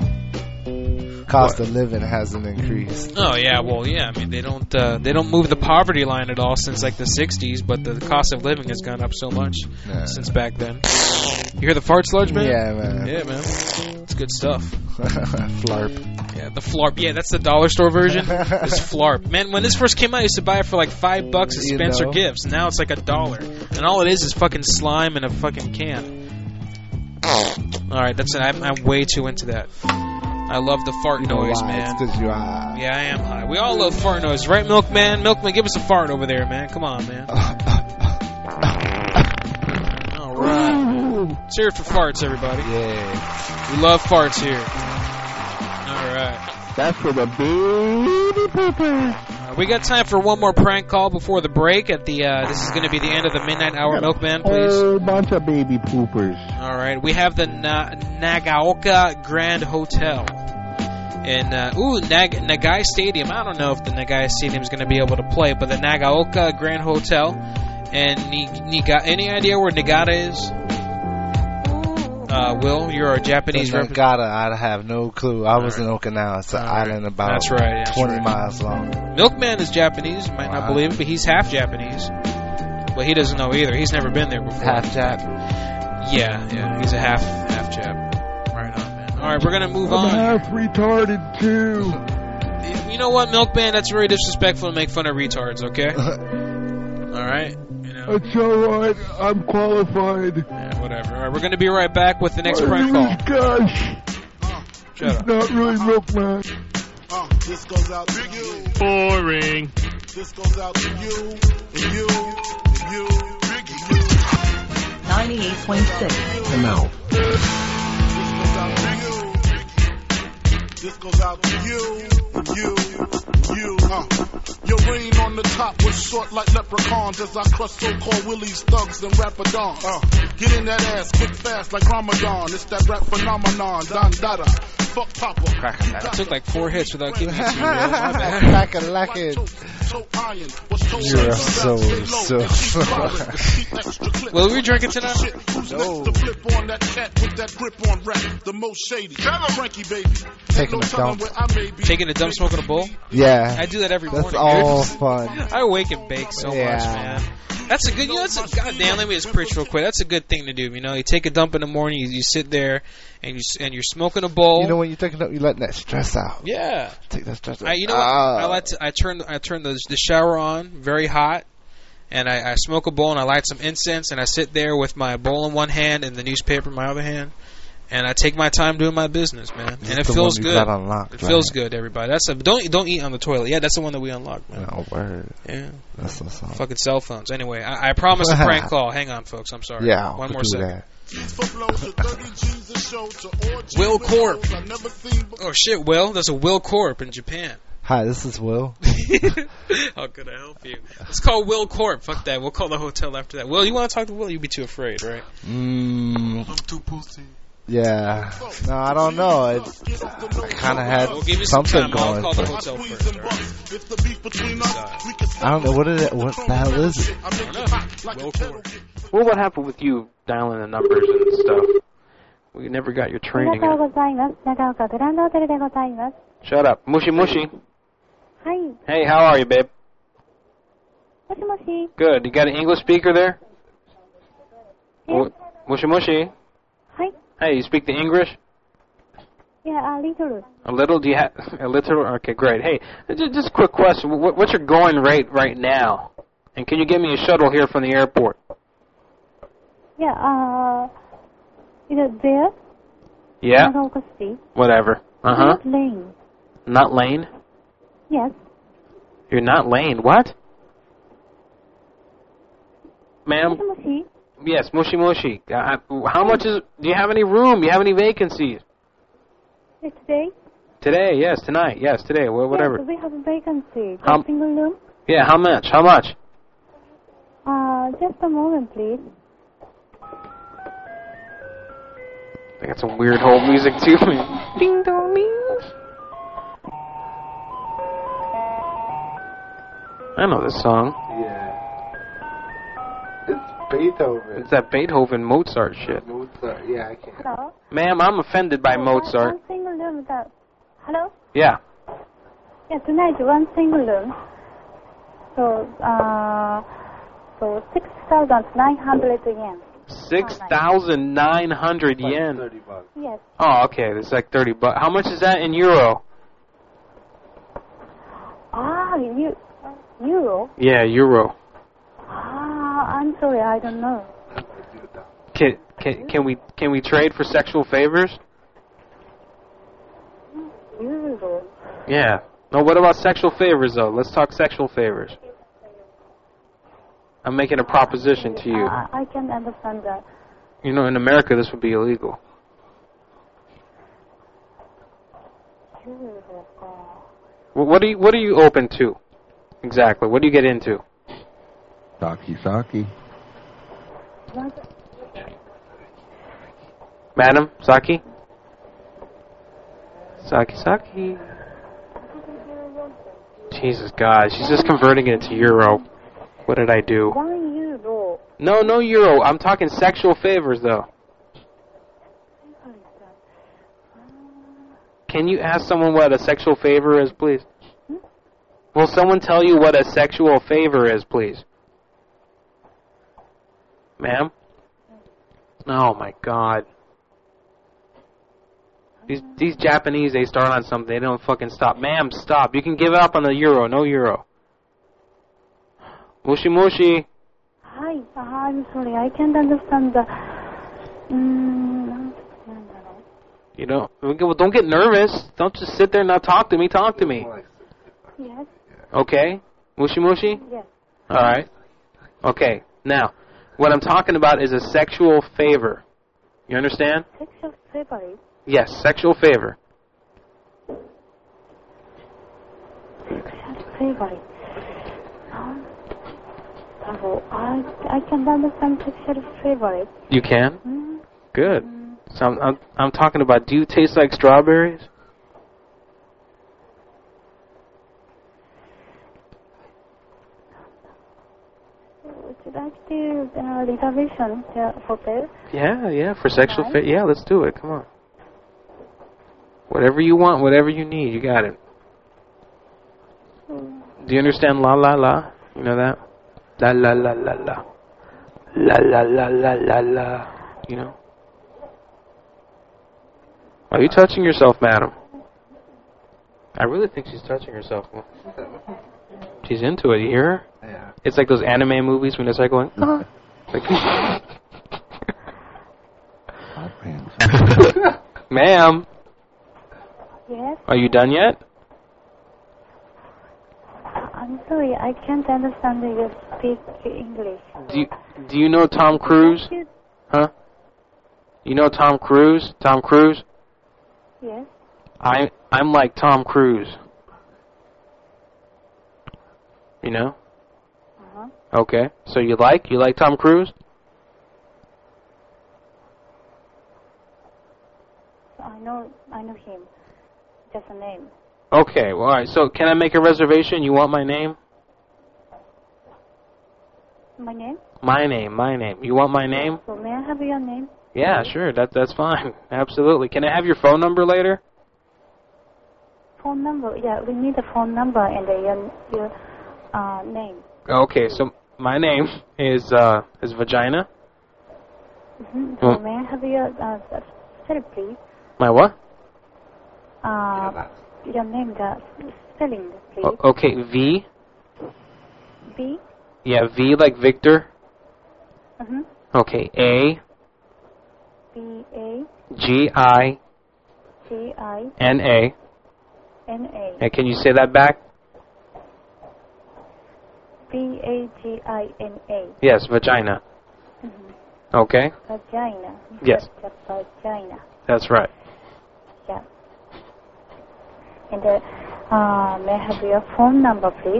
Cost what? of living hasn't increased. Oh yeah, well yeah. I mean they don't uh, they don't move the poverty line at all since like the sixties, but the cost of living has gone up so much yeah. since back then. You hear the fart sludge, man? Yeah, man. Yeah, man. It's good stuff. Flarp. Yeah, the Flarp. Yeah, that's the dollar store version. It's Flarp. Man, when this first came out, I used to buy it for like five bucks at you Spencer know. Gifts. Now it's like a dollar, and all it is is fucking slime in a fucking can. All right, that's it. I'm, I'm way too into that. I love the fart you know noise, why? man. It's because you're high. Yeah, I am high. We all love fart noise, right, Milkman? Milkman, give us a fart over there, man. Come on, man. All right. Let's hear it for farts, everybody. Yeah. We love farts here. All right. That's for the baby poopers. Uh, we got time for one more prank call before the break. At the uh, this is going to be the end of the midnight hour. Milkman, please. A whole bunch of baby poopers. All right, we have the Na- Nagaoka Grand Hotel in uh, ooh Nag- Nagai Stadium. I don't know if the Nagai Stadium is going to be able to play, but the Nagaoka Grand Hotel. And Ni- Niga- any idea where Nagata is? Uh, Will, you're a Japanese representative. Nagata, I have no clue. I was right. in Okinawa. It's an All island right. about that's right, that's twenty right. miles long. Milkman is Japanese. You might wow. not believe it, but he's half Japanese. But he doesn't know either. He's never been there before. Half Jap? Yeah, yeah. He's a half half Jap. Right on, man. All right, we're going to move I'm on. I'm half retarded, too. You know what, Milkman? That's very disrespectful to make fun of retards, okay? All right? It's alright, I'm qualified. Yeah, whatever. Alright, we're going to be right back with the next My prank call. Gosh. Shut it's up. not really Milkman. Uh, this goes out to you. Boring. This goes out to you, and you, and you, and you. ninety-eight point six. Come out. This goes out to you, and you, you, uh. Your reign on the top was short like leprechauns as I crush so-called willies, thugs, and rapadons. Uh, get in that ass quick fast like Ramadan. It's that rap phenomenon, Don Dada. Fuck Papa. I took like four hits without giving it to you. My bad. Crack-a-lackin'. You're so, so. Well, we drinking tonight? No. Taking a dump. Taking a dump, smoking a bowl? Yeah. I do that every That's morning. all dude. fun. I wake and bake so yeah. much, man. That's a good, you know, that's a, goddamn, let me just preach real quick. That's a good thing to do, you know. You take a dump in the morning, you, you sit there, and, you, and you're smoking a bowl. You know, when you take a dump, you let that stress out. Yeah. Take that stress out. I, you know what? Ah. I, like to, I turn, I turn the, the shower on, very hot, and I, I smoke a bowl, and I light some incense, and I sit there with my bowl in one hand and the newspaper in my other hand. And I take my time doing my business, man, This and it the feels one you good. got unlocked, it right? feels good, everybody. That's a don't don't eat on the toilet. Yeah, that's the one that we unlocked, man. Oh, word. Yeah, that's what's up. Fucking cell phones. Anyway, I, I promise a prank call. Hang on, folks. I'm sorry. Yeah, one more do second. That. Will Corp. Oh shit, Will. There's a Will Corp in Japan. Hi, this is Will. How could I help you? Let's call Will Corp. Fuck that. We'll call the hotel after that. Will, you want to talk to Will? You'd be too afraid, right? Mm. I'm too pussy. Yeah. No, I don't know. It, I kind of had We'll give you some something time. I'll going. call the but hotel first. All right? I don't know what it. What the hell is it? I don't know. Roll for it. Well, what happened with you dialing the numbers and stuff? We never got your あり training. がとうございます。長岡グランドホテルでございます。 Shut up. Mushy mushy. はい。 Hey, how are you, babe? もしもし。 Good. You got an English speaker there? Yes. Mushy mushy. はい。 Hey, you speak the English? Yeah, a little. A little? Do you have a little? Okay, great. Hey, just, just a quick question. What, what's your going rate right now? And can you give me a shuttle here from the airport? Yeah, uh, is it there? Yeah? Nagaoka City. Whatever. Uh-huh. Not Lane. Not Lane? Yes. You're not Lane. What? Ma'am? もしもし。 Yes, mushy mushy. Uh, how much is... Do you have any room? Do you have any vacancies? It's today? Today, yes. Tonight, yes. Today, wh- whatever. Yes, we have a vacancy. How- A single room. Yeah, how much? How much? Uh, just a moment, please. I got some weird whole music too, man. Ding dong ding. I know this song. Yeah. It's Beethoven. It's that Beethoven Mozart shit. Mozart. Yeah, I can't. Hello? Ma'am, I'm offended by Mozart. One single room without... Hello? Yeah. Yeah, tonight one single room. So, uh, so six thousand nine hundred yen. Six thousand nine hundred yen. Thirty bucks. Yes. Oh, okay. It's like thirty bucks. How much is that in euro? Ah, you, euro? Yeah, euro. Ah, I'm sorry, I don't know. Can can can we can we trade for sexual favors? Euro. Yeah. No, what about sexual favors though? Let's talk sexual favors. I'm making a proposition to you. I, I can understand that. You know, in America this would be illegal. Euro. uh, Well, what are you what are you open to? Exactly. What do you get into? Saki Saki. what? Madam, Saki? Saki Saki. Jesus God, she's just converting it to euro. What did I do? One euro. No, no euro. I'm talking sexual favors though. Can you ask someone what a sexual favor is, please? Will someone tell you what a sexual favor is, please? Ma'am? Oh my God. These these Japanese, they start on something, they don't fucking stop. Ma'am, stop. You can give up on the euro. No euro. Mushi mushi. Hi, uh, I'm sorry, I can't understand the... Mm, You know, well, don't get nervous. Don't just sit there and not talk to me. Talk to me. yes, Okay? Mushi mushi? yes. Alright. Okay. Now, what I'm talking about is a sexual favor. You understand? Sexual favorite. Yes, sexual favor. Sexual favorite. Um, oh, I, I can understand sexual favorite. You can? Mm. Good. So I'm, I'm, I'm talking about, do you taste like strawberries? Would you like to uh, reservation the hotel? Yeah, yeah, for sexual favor. Yeah, let's do it. Come on. Whatever you want, whatever you need, you got it. Mm. Do you understand la la la? You know that? La la la la la. La la la la la la. You know? Are you touching yourself, madam? I really think she's touching herself. She's into it, you hear her? Yeah. It's like those anime movies when they start going, uh, like, ma'am, Yes, are you done yet? I'm sorry, I can't understand you speak English. Do you, do you know Tom Cruise? Huh? You know Tom Cruise? Tom Cruise? Yes. I I'm like Tom Cruise. You know? Uh-huh. Okay. So you like you like Tom Cruise? know, I know him. Just a name. Okay, well, all right. So can I make a reservation? You want my name? My name? My name, my name. You want my name? So may I have your name? Yeah, sure. That that's fine. Absolutely. Can I have your phone number later? Phone number? Yeah, we need a phone number and uh, your your uh, name. Okay, so my name is uh is Vagina. Mm-hmm. So Mm. may I have your uh, spell, please? My what? Uh, your name, the spelling, please. O- okay, V. B. Yeah, V like Victor. Mm-hmm. Okay, A. B A. G I. G I. N A. N A. And can you say that back? B A G I N A. Yes, Vagina. Mm-hmm. Okay. Vagina. Yes. Just vagina. That's right. Yeah. And uh, uh, may I have your phone number, please?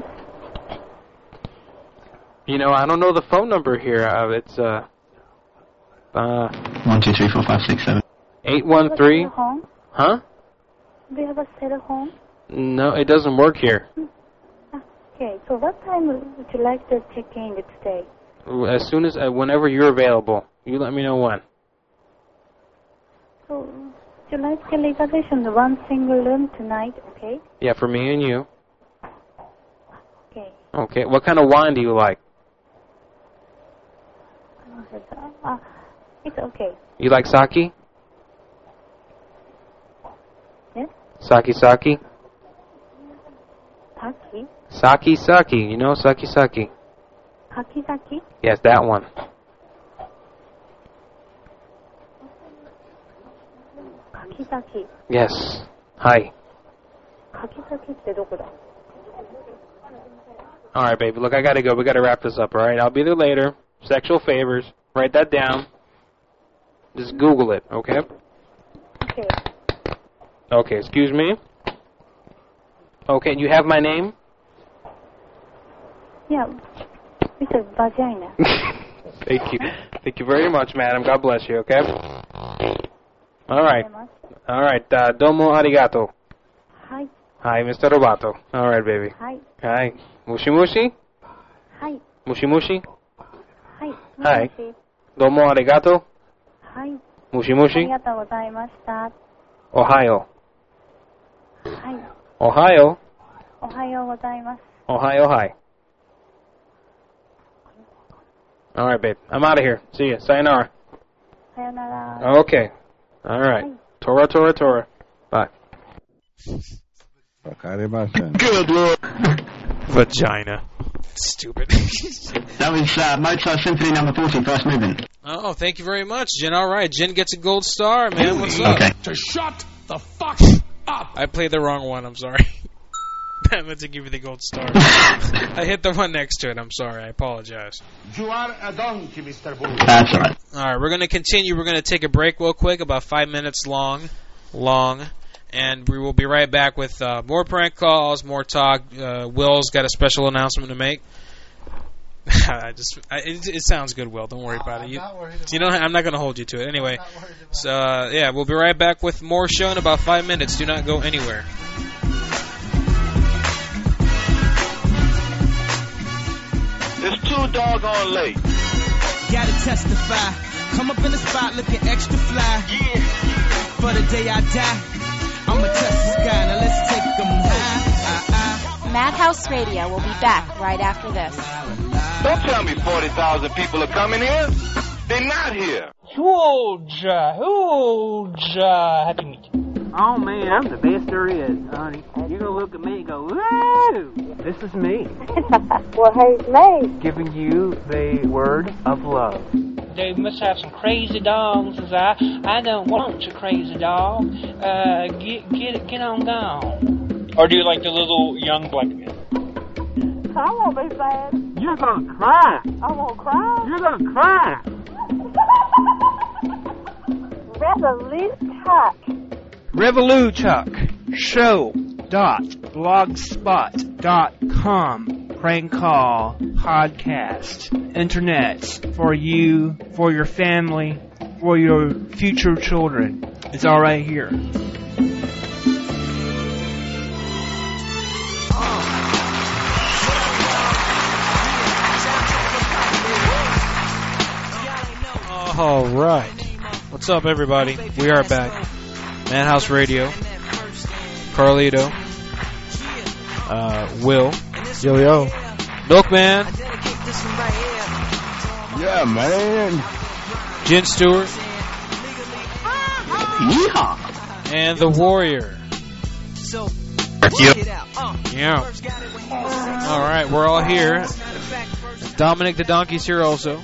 You know, I don't know the phone number here. Uh, it's uh, uh, One, two, three, four, five, six, seven. eight one three. Do you have a cell home? Huh? Do you have a cell home? No, it doesn't work here. Okay, so what time would you like to check in today? As soon as, uh, whenever you're available, you let me know when. So, would you like a reservation one single room tonight, okay? Yeah, for me and you. Okay. Okay. What kind of wine do you like? Uh, it's okay. You like sake? Yes? Sake sake? Taki? Sake sake. You know sake sake? Kakizaki? Yes, that one. Kakizaki. Yes. Hi. Kakizaki ってどこだ? All right, baby. Look, I gotta go. We gotta wrap this up. All right. I'll be there later. Sexual favors. Write that down. Just Google it. Okay. Okay. Okay. Excuse me. Okay. You have my name? Yeah. It's a vagina. Thank you. Thank you very much, madam. God bless you. Okay. All right. All right. Uh, domo arigato. Hi. Hi, Mister Robato. All right, baby. Hi. Hi. Mushi mushi? Hi. Mushi mushi? Hi. Hi. Domo arigato. Hi. Mushi あ mushi? りがとうございました。 Ohio. はい。 Ohio. おはようございます。 Ohio, hi. All right, babe. I'm out of here. See ya. Sayonara. さよなら。 Okay. All right. Tora, Tora, Tora. Bye. Good Lord. Vagina. Stupid. That was uh, Mozart Symphony Number Forty, first movement. Oh, thank you very much, Jen. All right, Jen gets a gold star, man. What's up? Okay. To shut the fuck up. I played the wrong one. I'm sorry. I meant to give you the gold star. I hit the one next to it. I'm sorry. I apologize. You are a donkey, Mister Bull. That's all right. All right, we're going to continue. We're going to take a break real quick, about five minutes long, long, and we will be right back with uh, more prank calls, more talk. Uh, Will's got a special announcement to make. I just, I, it, it sounds good, Will. Don't worry about it. You, you don't. I'm not going to hold you to it anyway. So uh, yeah, we'll be right back with more show in about five minutes. Do not go anywhere. It's too doggone late. Gotta testify. Come up in the spot looking extra fly. Yeah. For the day I die, I'ma touch the sky. Now let's take them high. Madhouse Radio will be back right after this. Don't tell me forty thousand people are coming here. They're not here. Georgia, Georgia. Happy to meet you. Oh man, I'm the best there is, honey. You're gonna look at me and go, woo! This is me. Well, who's me? Giving you the word of love. They must have some crazy dogs, as I I don't want your crazy dog. Uh, get get get on down. Or do you like the little young black man? I won't be sad. You're gonna cry. I won't cry. You're gonna cry. Resolute Talk. Revoluchuck show dot blogspot dot com prank call podcast internet for you, for your family, for your future children. It's all right here. All right. What's up, everybody? We are back. Madhouse Radio. Carlito. Uh, Will. Yo, yo. Milkman. Yeah, man. Jen Stewart. Yeehaw. And the Warrior. Yeah. All right, we're all here. Dominic the Donkey's here also.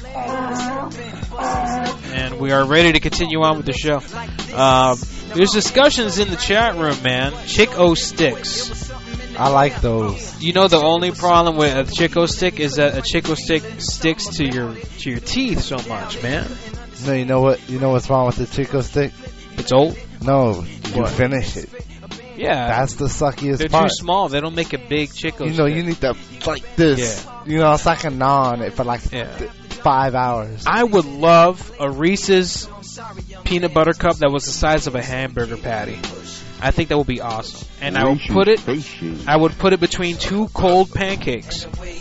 And we are ready to continue on with the show. Uh, there's discussions in the chat room, man. Chick-O sticks. I like those. You know the only problem with a Chick-O stick is that a Chick-O stick sticks to your to your teeth so much, man. No, you know what? You know what's wrong with the Chick-O stick? It's old. No, you What? finish it. Yeah, That's the suckiest they're part. too small. They don't make a big Chick-O You know, stick. you need to like this. Yeah. You know, it's like a gnaw on it for like Yeah. th- five hours. I would love a Reese's peanut butter cup that was the size of a hamburger patty. I think that would be awesome. And I would put it I would put it between two cold pancakes.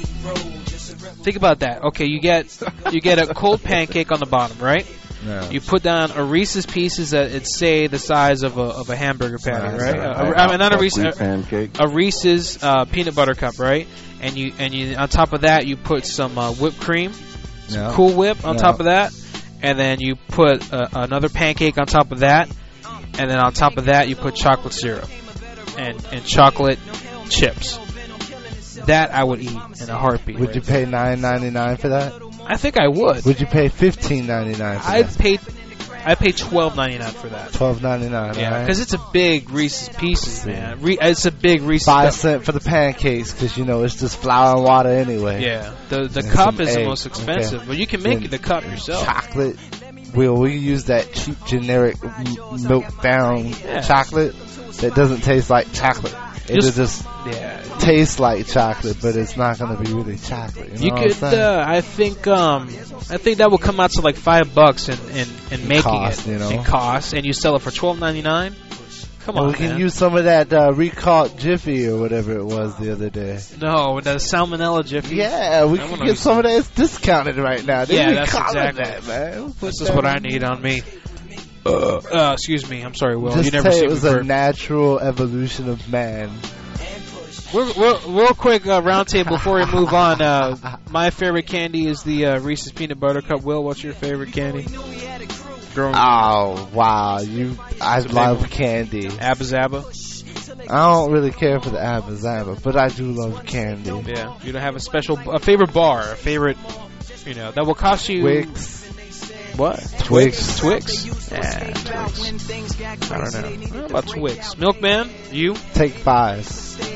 Think about that. Okay, you get you get a cold pancake on the bottom, right? Yeah. You put down a Reese's Pieces that it's say the size of a of a hamburger patty, Nice. right? Yeah. A, a, I mean, not a Reese's, Buckwheat a, pancake. a Reese's uh, peanut butter cup, right? And you and you on top of that you put some uh, whipped cream, some Yeah. Cool Whip on Yeah. top of that, and then you put uh, another pancake on top of that, and then on top of that you put chocolate syrup and and chocolate chips. That I would eat in a heartbeat. Would right you there. pay nine ninety nine for that? I think I would. Would you pay fifteen ninety nine for I'd that? pay I'd pay twelve ninety nine for that. Twelve ninety nine. Yeah, right? because it's a big Reese's Pieces, man. Re- it's a big Reese's. Five cup. cent for the pancakes because you know it's just flour and water anyway. Yeah, the the And cup some is the egg. most expensive, Okay. but you can make Then the cup yourself. Chocolate. Will we use that cheap generic m- milk down Yeah. chocolate that doesn't taste like chocolate? It'll Just- just Yeah, taste like chocolate, but it's not going to be really chocolate. You, you know what could. I'm saying? Uh, I think. Um, I think that will come out to like five bucks in in, in making cost, it. you know? In cost, and you sell it for twelve ninety nine. Come And on, we can man. use some of that uh, recaught Jiffy or whatever it was the other day. No, the salmonella Jiffy. Yeah, we I can wanna get use- some of that. It's discounted right now. They Yeah, that's recalling exactly. that, man. Put This is that what I in- need on me. Uh, uh, excuse me. I'm sorry, Will. Just you never say see it was me a burp. natural evolution of man. Real, real, real quick uh, roundtable before we move on. Uh, my favorite candy is the uh, Reese's Peanut Butter Cup. Will, what's your favorite candy? Growing Oh wow, you! I It's a big love one. candy. Abba Zaba? I don't really care for the Abba Zaba, but I do love candy. Yeah. You don't have a special, a favorite bar, a favorite, you know, that will cost you. Twix. What? Twix. Twix? Yeah, Twix. I don't know. How about Twix? Milkman? You? Take five.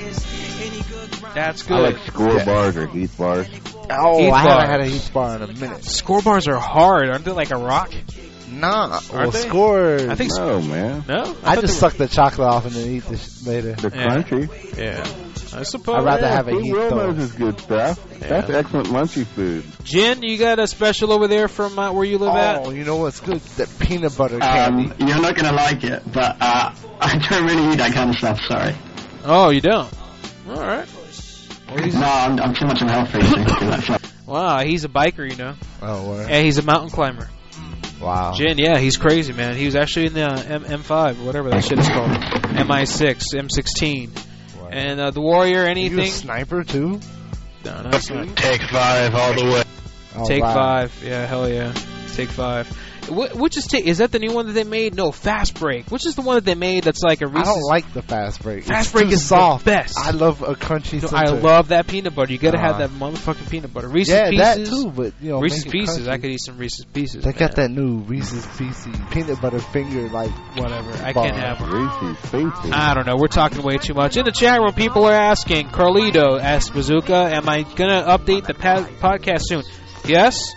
That's I good. like score Yeah. bars or Heath bars. Oh, Heath I bars. haven't had a Heath bar in a minute. Score bars are hard. Aren't they like a rock? Nah, well, Aren't they? score. I think so. No, man. No? I thought just they were- suck the chocolate off and then eat this later. The Yeah. crunchy. Yeah. I suppose. I'd rather Yeah, have a Fruit Heath Wilma's though. is good stuff. That's excellent lunchy food. Jen, you got a special over there from uh, where you live at? Oh, you know what's good? That peanut butter candy. Um, you're not gonna like it, but uh, I don't really eat that kind of stuff. Sorry. Oh, you don't? All right. Well, he's- No, I'm, I'm too much unhealthy to do that stuff. Wow, he's a biker, you know. Oh, word. Yeah, he's a mountain climber. Wow. Jen, yeah, he's crazy, man. He was actually in the uh, M- M5, or whatever that shit is called. M I six, M sixteen. And uh, the Warrior, Are you a anything? sniper too? No, no, it's not. Take five all the way. All Take right. five. Yeah, hell yeah. Take five. Wh- Which is take? Is that the new one that they made? No, Fast Break. Which is the one that they made that's like a I Reese's? don't like the fast break. Fast It's Break too is soft. the best. I love a crunchy. No, center. I love that peanut butter. You gotta have Uh, that motherfucking peanut butter. Reese's yeah, Pieces. that too. But you know, Reese's make it Pieces. crunchy. I could eat some Reese's Pieces. They got man. that new Reese's Pieces peanut butter finger like Whatever. I bar. can't have them. Reese's Pieces. I don't know. We're talking way too much. In the chat room, people are asking. Carlito asks Bazooka, am I going to update the pa- podcast soon? Yes.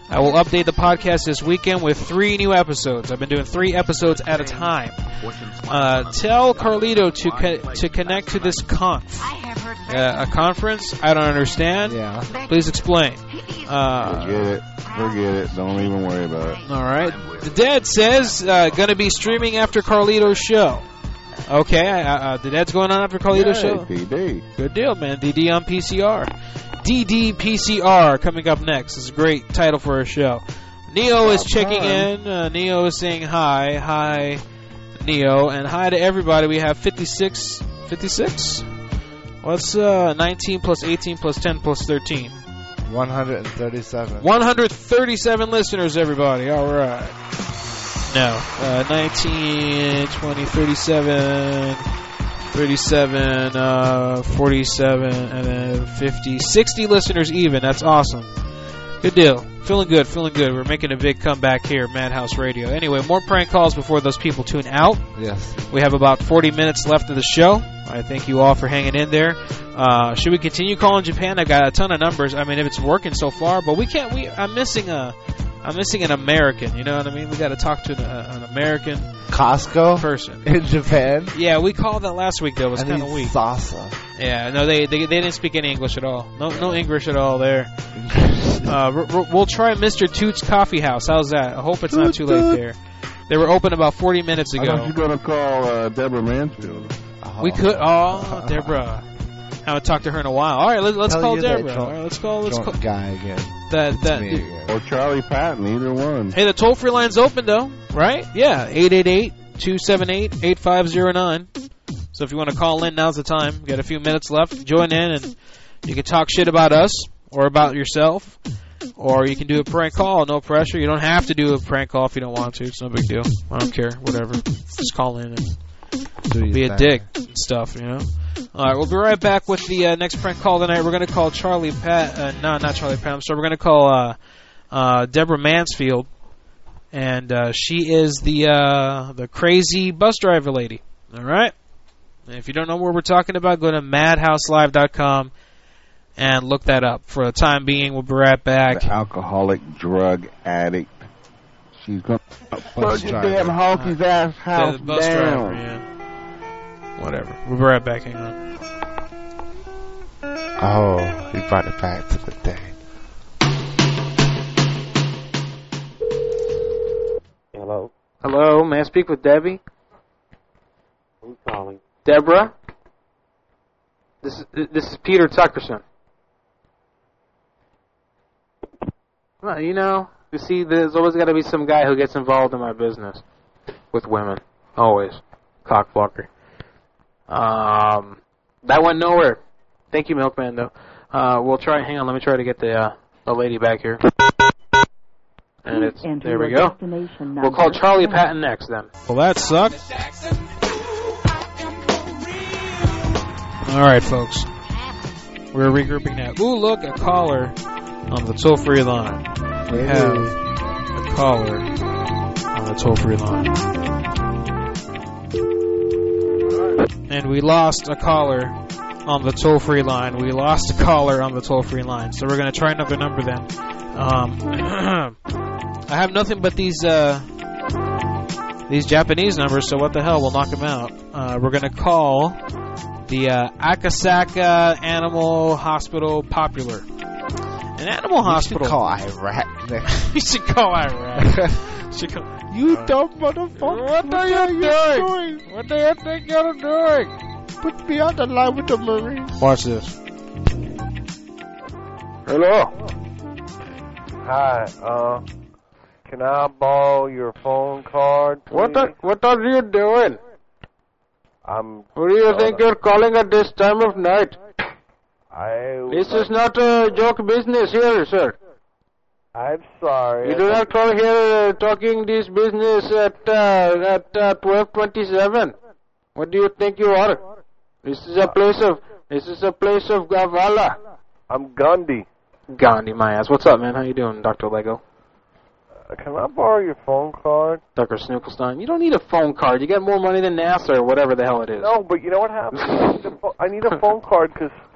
I will update the podcast this weekend with three new episodes. I've been doing three episodes at a time. Uh, tell Carlito to co- to connect to this conf. Uh, a conference? I don't understand. Yeah. Please explain. Uh, Forget it. Forget it. Don't even worry about it. all right. The Dead says uh, going to be streaming after Carlito's show. Okay. Uh, uh, the Dead's going on after Carlito's Yay, show? D D. Good deal, man. D D on P C R. D D P C R coming up next. This is a great title for a show. Neo is checking in. Uh, Neo is saying hi. Hi, Neo. And hi to everybody. We have fifty-six. fifty-six? What's uh, nineteen plus eighteen plus ten plus thirteen? one hundred thirty-seven. one hundred thirty-seven listeners, everybody. All right. No. Uh, nineteen, twenty, thirty-seven... thirty-seven, uh, forty-seven, and then fifty, sixty listeners even. That's awesome. Good deal. Feeling good, feeling good. We're making a big comeback here at Madhouse Radio. Anyway, more prank calls before those people tune out. Yes. We have about forty minutes left of the show. I thank you all for hanging in there. Uh, should we continue calling Japan? I've got a ton of numbers. I mean, if it's working so far, but we can't. We I'm missing a. I'm missing an American. You know what I mean? We got to talk to an, uh, an American Costco person in Japan. Yeah, we called that last week though. It was I kind of need weak. Salsa. Yeah, no, they, they they didn't speak any English at all. No no English at all there. Uh, we're, we're, we'll try Mister Toots Coffee House. How's that? I hope it's not too late there. They were open about forty minutes I ago. thought you were going to call uh, Deborah Mansfield. Oh. We could. Oh, Deborah. I haven't talked to her in a while. All right, let, let's Tell call you that Deborah. drunk- All right, let's call. Let's drunk call guy again. that that. Me again. Or Charlie Patton, either one. Hey, the toll free line's open though, right? Yeah, eight eight eight, two seven eight, eight five zero nine. So if you want to call in, now's the time. We've got a few minutes left. Join in and you can talk shit about us or about yourself. Or you can do a prank call, no pressure. You don't have to do a prank call if you don't want to. It's no big deal. I don't care. Whatever. Just call in and be a dick and stuff, you know. All right, we'll be right back with the uh, next prank call tonight. We're going to call Charlie Pat. Uh, no, not Charlie Pat. I'm sorry. We're going to call uh, uh, Deborah Mansfield, and uh, she is the uh, the crazy bus driver lady. All right. And if you don't know what we're talking about, go to madhouse live dot com and look that up. For the time being, we'll be right back. The alcoholic drug addict. She's going to put your damn honky's ass house the bus down. driver, yeah. Whatever. We'll be right back. Hang on. Oh, he brought it back to the day. Hello. Hello, may I speak with Debbie? Who's calling? Deborah? This is this is Peter Tuckerson. Well, you know, you see, there's always got to be some guy who gets involved in my business with women. Always. Cockblocker. Um, that went nowhere. Thank you, Milkman, though. Uh, we'll try, hang on, let me try to get the, uh, the lady back here. And it's, there we go. We'll call Charlie Patton next, then. Well, that sucked. All right, folks. We're regrouping now. Ooh, look, a caller on the toll-free line. We have a caller on the toll-free line. And we lost a caller on the toll-free line. We lost a caller on the toll-free line. So we're going to try another number then. Um, I have nothing but these uh, these Japanese numbers, so what the hell? We'll knock them out. Uh, we're going to call the uh, Akasaka Animal Hospital Popular. An animal you hospital. Should call Iraq next. You should call Iraq. should call, you uh, dumb motherfucker. What, what are you doing? doing? What do you think you're doing? Put me on the line with the Marines. Watch this. Hello. Hi. Uh, can I borrow your phone card, please? What are, what are you doing? I'm. Who do you uh, think you're calling at this time of night? I. This is not a joke business here, sir. I'm sorry. You do not call here uh, talking this business at uh, at uh, twelve twenty-seven. What do you think you are? This is a place of this is a place of Gavala. I'm Gandhi. Gandhi, my ass. What's up, man? How you doing, Doctor Lego? Uh, can I borrow your phone card? Doctor Snookelstein, you don't need a phone card. You got more money than NASA or whatever the hell it is. No, but you know what happens? I, need a pho- I need a phone card because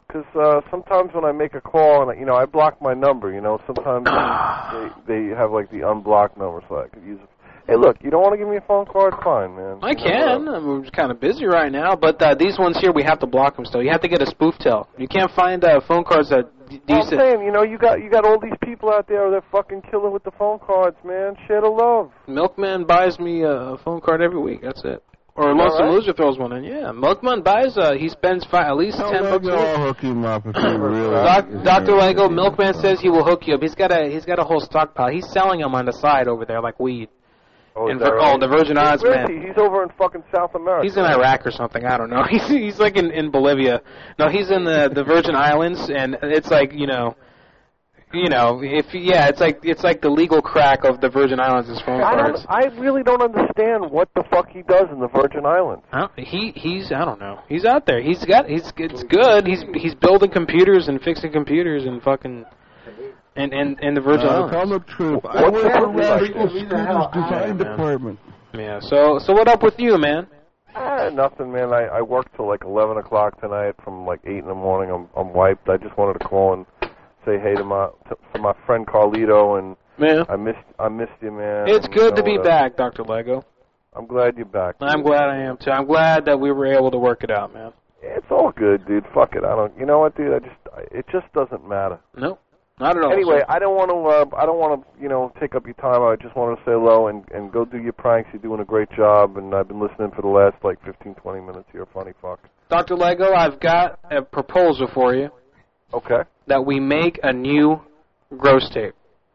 because uh, sometimes when I make a call and you know I block my number, you know, sometimes they they have like the unblocked number, so I could use it. Hey, look, you don't want to give me a phone call? It's fine, man. I can. I'm kind of busy right now, but uh, these ones here we have to block them still. You have to get a spoof tel. You can't find uh, phone cards that d- Well, I'm decent. saying, you know, you got you got all these people out there that fucking killer with the phone cards, man. Share the love. Milkman buys me a phone card every week. That's it. Or All Lonesome right. Loser throws one in. Yeah, Milkman buys. Uh, he spends five, at least I'll ten let bucks a y'all week. hook him up if you really. Doc, you Doctor know. Lego, Milkman says he will hook you up. He's got a he's got a whole stockpile. He's selling them on the side over there like weed. Oh, is In that Vir- right? oh, the Virgin Where Islands, is man. he? He's over in fucking South America. He's in Iraq or something. I don't know. He's he's like in, in Bolivia. No, he's in the the Virgin Islands, and it's like you know, you know, if yeah, it's like it's like the legal crack of the Virgin Islands is phone I cards. don't. I really don't understand what the fuck he does in the Virgin Islands. I don't- He he's I don't know. He's out there. He's got he's it's good. He's he's building computers and fixing computers and fucking and and and the Virgin Uh, Islands. tell the truth. I What's work that for like? Radical Scooters Design man. Department. Yeah. So so what up with you, man? Ah, nothing, man. I I work till like eleven o'clock tonight. From like eight in the morning, I'm I'm wiped. I just wanted to call and say hey to my to, to my friend Carlito, and Yeah. I missed I missed you, man. It's and, good you to be know, uh, back, Doctor Lego. I'm glad you're back. I'm glad I am too. I'm glad that we were able to work it out, man. It's all good, dude. Fuck it. I don't. You know what, dude? I just. It just doesn't matter. Nope. Not at all. Anyway, sir. I don't want to. Uh, I don't want to. You know, take up your time. I just wanted to say hello and and go do your pranks. You're doing a great job, and I've been listening for the last like fifteen, twenty minutes. You're a funny fuck. Doctor Lego, I've got a proposal for you. Okay. That we make a new gross tape.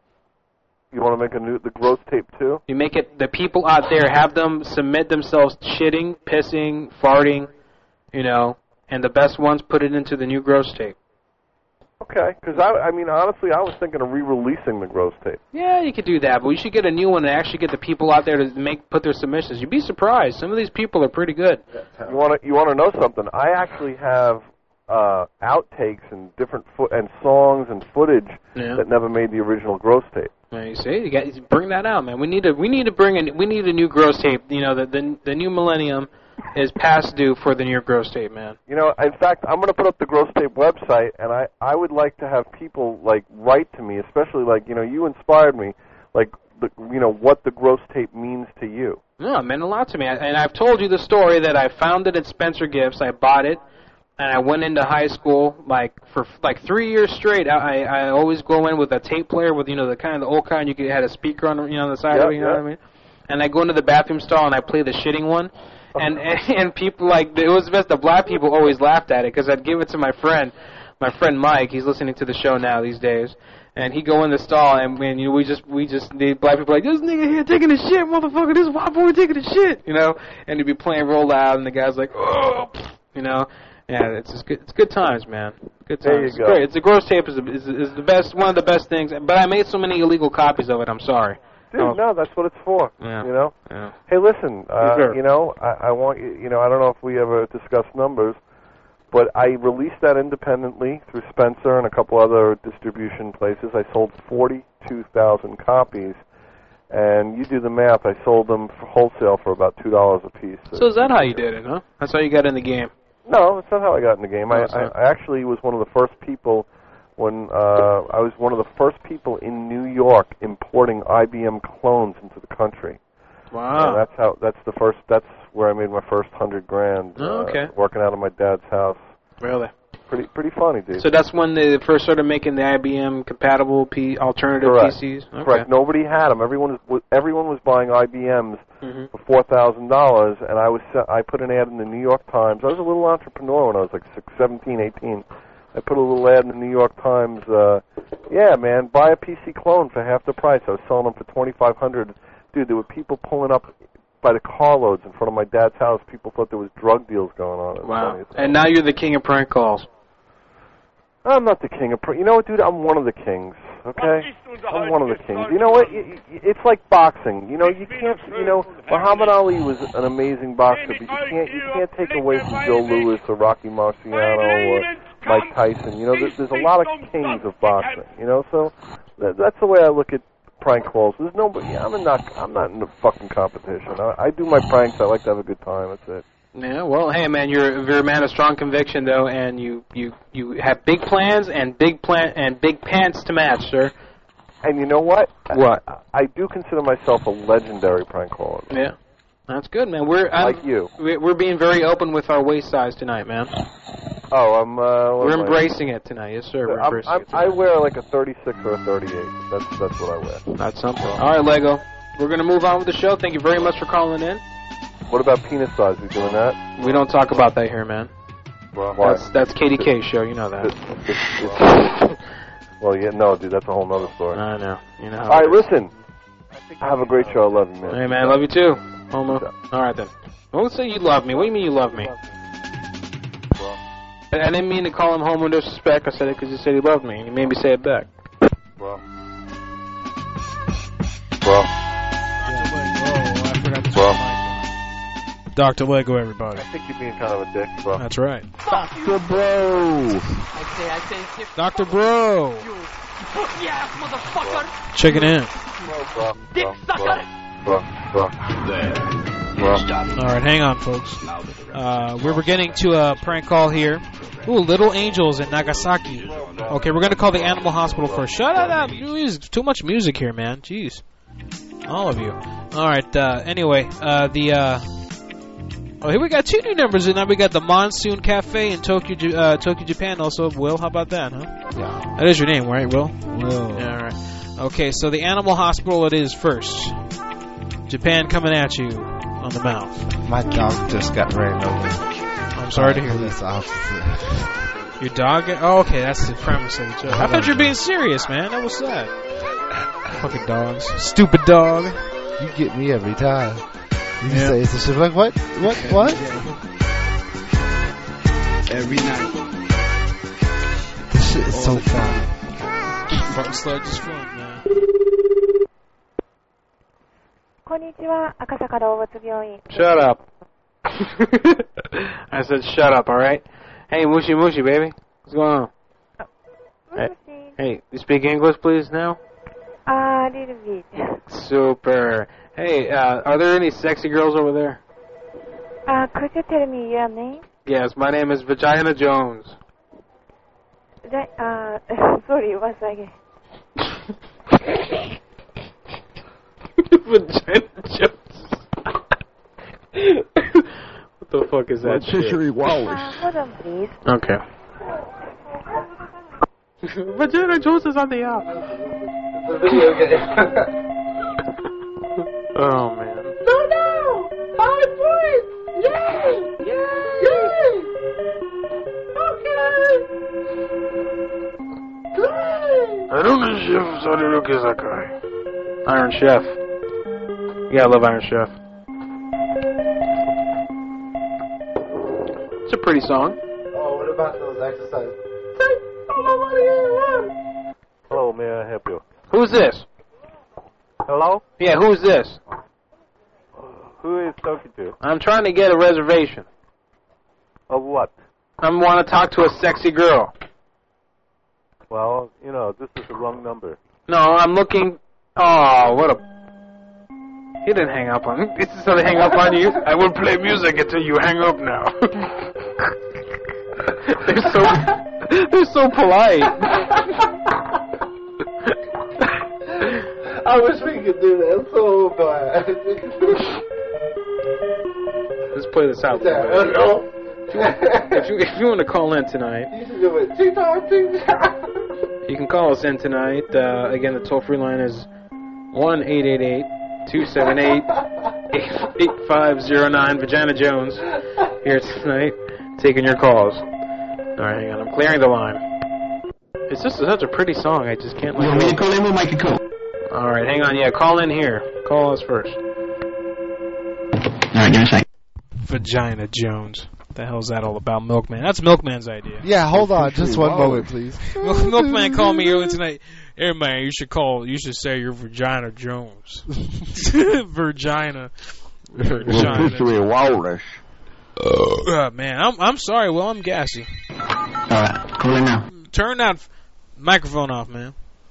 You want to make a new the gross tape too? You make it. The people out there have them submit themselves shitting, pissing, farting, you know, and the best ones put it into the new gross tape. Okay. Because I. I mean, honestly, I was thinking of re-releasing the gross tape. Yeah, you could do that, but we should get a new one and actually get the people out there to make put their submissions. You'd be surprised. Some of these people are pretty good. You want to. You want to know something? I actually have uh, outtakes and different fo- and songs and footage Yeah. that never made the original gross tape. Yeah, you see, you got you bring that out, man. We need to we need to bring in we need a new gross tape. You know, the the, the new millennium is past due for the new gross tape, man. You know, in fact, I'm going to put up the Gross Tape website, and I, I would like to have people, like, write to me, especially, like, you know, you inspired me, like, the, you know, what the Gross Tape means to you. No, it meant a lot to me. I, and I've told you the story that I found it at Spencer Gifts. I bought it, and I went into high school, like, for, like, three years straight. I, I, I always go in with a tape player with, you know, the kind of the old kind you could had a speaker on, you know, on the side Yeah, of it, you know yeah. what I mean? And I go into the bathroom stall, and I play the shitting one. And, and people, like, it was best the black people always laughed at it, because I'd give it to my friend, my friend Mike. He's listening to the show now these days. And he'd go in the stall, and, and you know, we just, we just, the black people were like, this nigga here taking a shit, motherfucker, this white boy taking a shit, you know? And he'd be playing real loud, and the guy's like, oh, you know? Yeah, it's just good, it's good times, man. Good times. There you It's go. great. It's the gross tape is, is, is the best, one of the best things, but I made so many illegal copies of it, I'm sorry. Dude, Oh. no, that's what it's for. Yeah. You know. Yeah. Hey, listen. Uh, Sure. You know, I, I want you. You know, I don't know if we ever discussed numbers, but I released that independently through Spencer and a couple other distribution places. I sold forty-two thousand copies, and you do the math. I sold them for wholesale for about two dollars a piece. So is that how you did it, huh? That's how you got in the game. No, that's not how I got in the game. Oh, I, it's not. I, I actually was one of the first people when uh, I was one of the first people in New York importing I B M clones into the country. Wow. And that's how. That's the first. That's where I made my first hundred grand. Oh, okay. Uh, working out of my dad's house. Really? Pretty, pretty funny, dude. So that's when they first started making the I B M compatible P alternative Correct. P Cs. Okay. Correct. Nobody had them. Everyone was. Everyone was buying I B Ms Mhm. for four thousand dollars, and I was. se- I put an ad in the New York Times. I was a little entrepreneur when I was like six, seventeen, eighteen. I put a little ad in the New York Times. Uh, yeah, man, buy a P C clone for half the price. I was selling them for twenty-five hundred dollars. Dude, there were people pulling up by the carloads in front of my dad's house. People thought there was drug deals going on. It was Wow. funny as hell. And now you're the king of prank calls. I'm not the king of prank. You know what, dude? I'm one of the kings. Okay, I'm one of the kings. You know what? Y- y- It's like boxing. You know, you can't. You know, Muhammad Ali was an amazing boxer, but you can't. You can't take away from Joe Louis or Rocky Marciano or Mike Tyson. You know, there's, there's a lot of kings of boxing. You know, so that, that's the way I look at prank calls. There's nobody. I'm not. I'm not in a fucking competition. I, I do my pranks. I like to have a good time. That's it. Yeah, well, hey, man, you're, you're a man of strong conviction, though, and you, you, you have big plans and big plan and big pants to match, sir. And you know what? What? I, I do consider myself a legendary prank caller. Yeah, that's good, man. We're like I'm, you. We're being very open with our waist size tonight, man. Oh, I'm. Uh, we're embracing it tonight, yes, sir. We're I'm, embracing I'm, it tonight. I wear like a thirty-six or a thirty-eight. That's that's what I wear. That's something. All right, Lego. We're gonna move on with the show. Thank you very much for calling in. What about penis size? We doing that? We don't talk about that here, man. Well, that's that's K D K's show. You know that. Well, yeah, no, dude, that's a whole nother story. I know. You know. How All right, it is. listen. Have a great show. I love you, man. Hey, man, I love you too. Homo. All right then. Don't say you love me. What do you mean you love me? I, I didn't mean to call him homo disrespect. I said it because you said he loved me, and you made me say it back. Well. Well. Well. Doctor Lego, everybody. I think you're being kind of a dick, bro. That's right. Doctor Bro. I say, I say, Doctor Bro. yeah, motherfucker. Checking in. Dick sucker. Bro, bro, bro. All right, hang on, folks. Uh, we're getting to a prank call here. Ooh, Little Angels in Nagasaki. Okay, we're going to call the animal hospital first. Shut up. Music. Too much music here, man. Jeez. All of you. All right, uh, anyway, uh, the... Uh, oh, here we got two new numbers, and now we got the Monsoon Cafe in Tokyo, uh, Tokyo, Japan. Also, Will, how about that, huh? Yeah. That is your name, right, Will? Will. Yeah, all right. Okay, so the animal hospital it is first. Japan coming at you on the mouth. My dog just got ran over. I'm sorry to hear police that. officer. Your dog? Get, oh, okay, that's the premise of the joke. I thought you were being serious, man. That was sad. Fucking dogs. Stupid dog. You get me every time. You Yeah. say some shit like, what? What? What? Every night. This shit is so fun. Front sledge is fun, man. こんにちは、赤坂動物病院。 Shut up. I said shut up, alright? Hey, Mushy Mushy, baby. What's going on? Hey, hey, you speak English, please, now? A little bit. Super. Hey, uh, are there any sexy girls over there? Uh, could you tell me your name? Yes, my name is Vagina Jones. That, uh, sorry, once again. Vagina Jones. What the fuck is that shit? Rotisserie Wallace. Uh, hold on, please. Okay. Vagina Jones is on the app. The video game. Oh, man. No, no! Five points! Yay! Yay! Yay! Okay! Play! I don't know, Chef. Sorry, look at that guy. Iron Chef. Yeah, I love Iron Chef. It's a pretty song. Oh, what about those exercises? Hello, may I help you? Who's this? Hello? Yeah, who's this? Who is talking to? I'm trying to get a reservation. Of what? I want to talk to a sexy girl. Well, you know, this is the wrong number. No, I'm looking... Oh, what a... He didn't hang up on me. This is how they hang up on you. I will play music until you hang up now. They're so... They're so polite. I wish we could do that so bad. Let's play this out. Yeah, If no. you, if you if you want to call in tonight, You should do it. Tick-tock, tick-tock. you can call us in tonight. Uh, again, the toll-free line is one eight eight eight, two seven eight, eight five zero nine. Vagina Jones here tonight, taking your calls. All right, hang on. I'm clearing the line. It's just such a pretty song. I just can't. You want me to call in? We'll make a call. All right, hang on. Yeah, call in here. Call us first. Alright, give me a sec. Vagina Jones. What the hell's that all about? Milkman. That's Milkman's idea. Yeah, hold on. Just one moment, please. Milk- Milkman called me earlier tonight. Hey, man, you should call, you should say you're Vagina Jones. Virgina. Rotisserie Wallace. Uh, man, I'm I'm sorry, Will. I'm gassy. Alright, call in now. Turn that f- microphone off, man.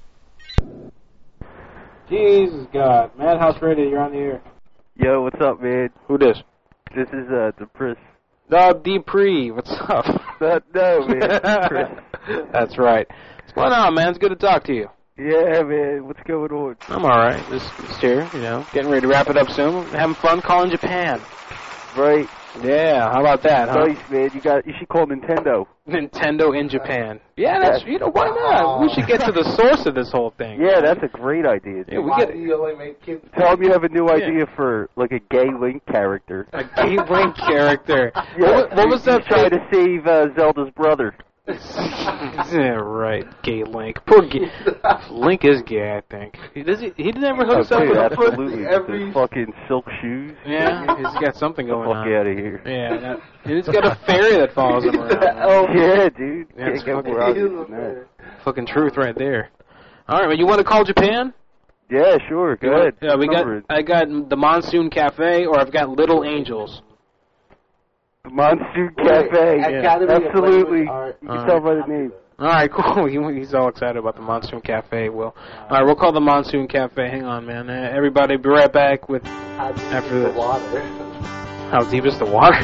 Jesus God, Madhouse Radio, you're on the air. Yo, what's up, man? Who this? This is uh the Pris Uh, Dupree, what's up? Uh, no, man. Chris. That's right. What's going on, man? It's good to talk to you. Yeah, man. What's going on? I'm all right. Just, just here, you know, getting ready to wrap it up soon. Having fun calling Japan. Right. Yeah, how about that, huh? Nice, man. You got. You should call Nintendo. Nintendo in Japan. Yeah, that's, you know, why not? We should get to the source of this whole thing. Yeah, that's a great idea. Yeah, we get. Tell them you have a new idea for, like, a gay Link character. A gay Link character. Yeah, what, what was that? Try to save uh, Zelda's brother. Yeah, right. Gay Link. Poor gay. Link is gay, I think. He does. He, he never hooks oh, up dude, with absolutely. With every the fucking silk shoes. Yeah, he's got something going fuck on. Fuck out of here. Yeah, that, he's got a fairy that follows him around. Oh yeah, dude. Yeah, it's Can't fucking, get more obvious than that. Fucking truth right there. All right, well, you want to call Japan? Yeah, sure. Go ahead. Yeah, we got. I got the Monsoon Cafe, or I've got Little Angels. Monsoon Cafe. Yeah. Absolutely. You All can right. tell by the name. All right, cool. He, he's all excited about the Monsoon Cafe. Will. All right, we'll call the Monsoon Cafe. Hang on, man. Uh, everybody, be right back with after this. Water. How deep is the water?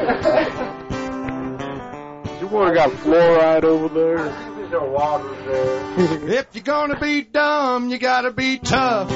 Your water got fluoride over there. How deep is your water there? If you're gonna be dumb, you gotta be tough.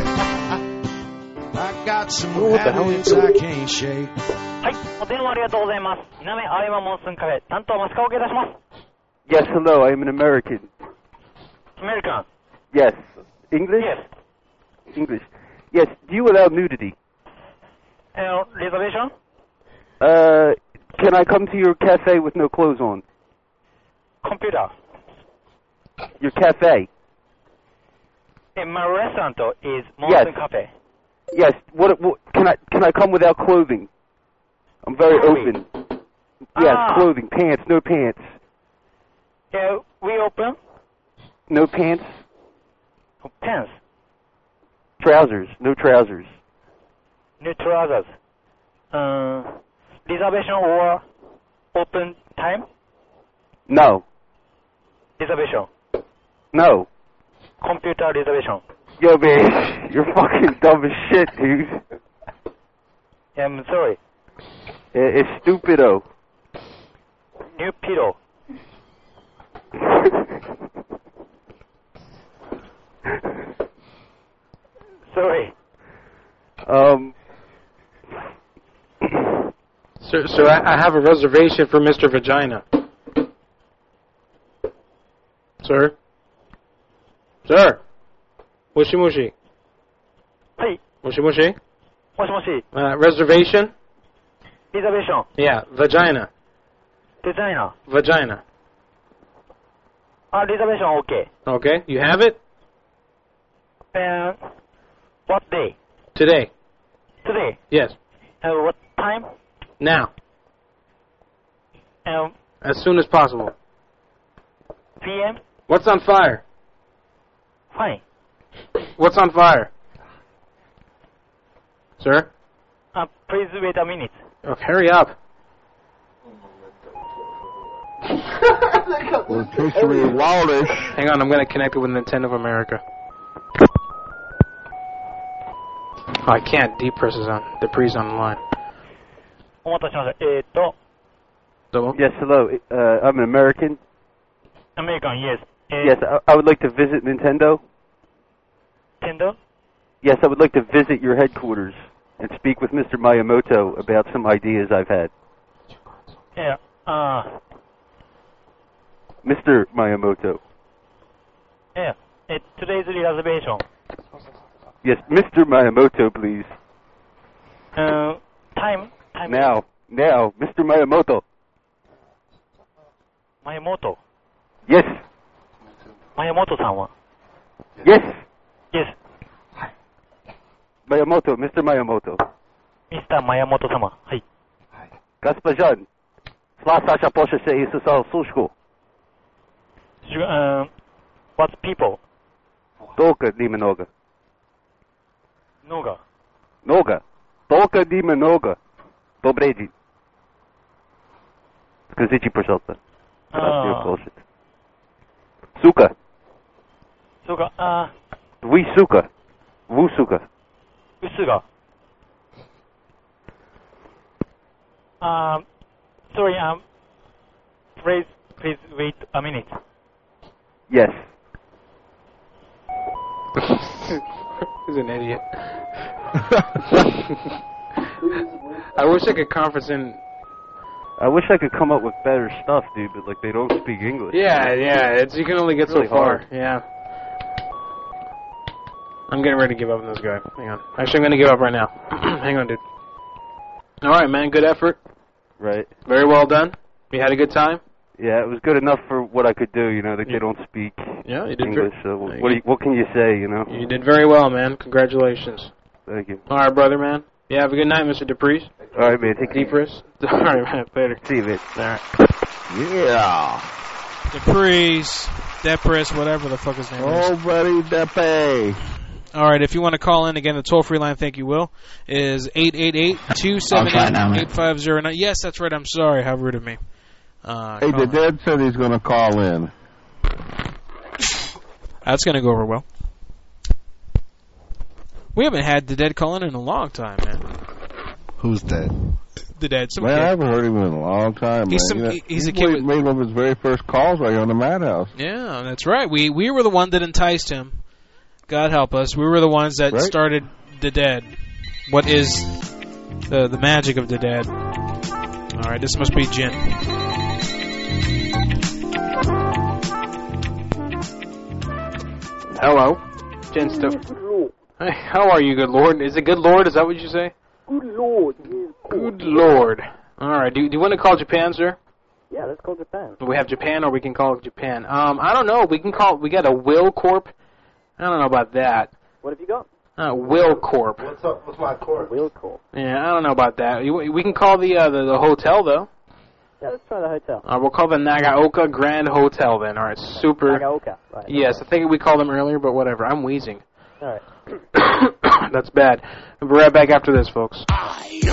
I got some habits I can't shake. はい、お電話ありがとうございます。南青山モンスーンカフェ担当マスカを受け出します。 Yes, hello. I am an American. American. Yes. English? Yes. English. Yes. Do you allow nudity? Uh, reservation? Uh, can I come to your cafe with no clothes on? Computer. Your cafe? And my restaurant is Monsoon Yes. Cafe. Yes. What, what? Can I can I come without clothing? I'm very Clothing. open. Yes, Ah. clothing. Pants. No pants. Yeah, we open No pants. pants, Trousers. No trousers. new trousers. Uh, reservation or open time? No. Reservation. No. Computer reservation. Yo, man, you're fucking dumb as shit, dude. Yeah, I'm sorry. I- It's stupido. New pillow. Sorry. Um. Sir, sir, I, I have a reservation for Mister Vagina. Sir? Sir? Mushi mushi. Hey. Mushi mushi? もしもし。 Uh, reservation? Reservation. Yeah, vagina. Designer. Vagina. Ah, reservation okay. Okay, you have it? And what day? Today. Today. Yes. And what time? Now. And As soon as possible. P M? What's on fire? Fine. What's on fire? Sir? Uh, please wait a minute. Oh, hurry up. Rotisserie Wallace. Hang on, I'm going to connect it with Nintendo of America. Oh, I can't. Deep Press is on. Dupree's on the line. お待たせしました。えーっと、 Double? Yes, hello. Uh, I'm an American. American, yes. Yes, I, I would like to visit Nintendo. Nintendo? Yes, I would like to visit your headquarters and speak with Mister Miyamoto about some ideas I've had. Yeah. Uh, Mister Miyamoto. yeah. Uh, today's reservation. Yes, Mister Miyamoto, please. Uh, time? Time. Now, now, Mister Miyamoto. Miyamoto. Yes, Miyamoto-sanは yes. Yes. Miyamoto, Mister Miyamoto. ミスター Miyamoto 様。はい。 Господин, Сласаша Поша се Исусал Сушку. Uh, what people? Только немного. Много. Много. Только немного. Добрый день. Скажите, пожалуйста. А. Bullshit. Сука. Сука. А, Вы сука. Вы сука. 薄が。あ、 sorry, um, please, please wait a minute. Yes. He's an idiot. I wish I could conference in. I wish I could come up with better stuff, dude, but like they don't speak English. Yeah, yeah, it's you can only get Really so far. hard. Yeah. I'm getting ready to give up on this guy. Hang on. Actually, I'm going to give up right now. Hang on, dude. All right, man. Good effort. Right. Very well done. You had a good time. Yeah, it was good enough for what I could do. You know, that they don't speak Yeah, you did English. very- So what do you, what can you say? You know. You did very well, man. Congratulations. Thank you. All right, brother, man. Yeah, have a good night, Mister DePries. All right, man. Take care. Deepris. All right, man. Later. See you, man. All right. Yeah. DePries, Depris, whatever the fuck his name is. Oh, buddy, Depe. All right, if you want to call in, again, the toll-free line, thank you, Will, is eight eight eight, two seven eight, eight five zero nine. Yes, that's right. I'm sorry. How rude of me. Uh, Hey, the dad said he's going to call in. That's going to go over well. We haven't had the dead call in in a long time, man. Who's dead? The dead. Some Man, kid. I haven't heard him in a long time, He's man. some- You know, he- he's he a kid with- made one of his very first calls right here on the Madhouse. Yeah, that's right. We we were the one that enticed him. God help us. We were the ones that Right. started the dead. What is the the magic of the dead? All right, this must be Jin. Hello. Jen stuff. Hey, how are you, good Lord? Is it good Lord? Is that what you say? Good Lord. Good Lord. All right. Do, do you want to call Japan, sir? Yeah, let's call Japan. We have Japan, or we can call it Japan. Um, I don't know. We can call. We got a Will Corp. I don't know about that. What have you got? Uh, Will Corp. What's up? What's my course? Will Corp. Yeah, I don't know about that. You, we can call the, uh, the the hotel though. Yeah, let's try the hotel. Uh, we'll call the Nagaoka Grand Hotel then. All right, super. Nagaoka, right. Yes, I think we called them earlier, but whatever. I'm wheezing. All right. That's bad. We'll be right back after this, folks. Three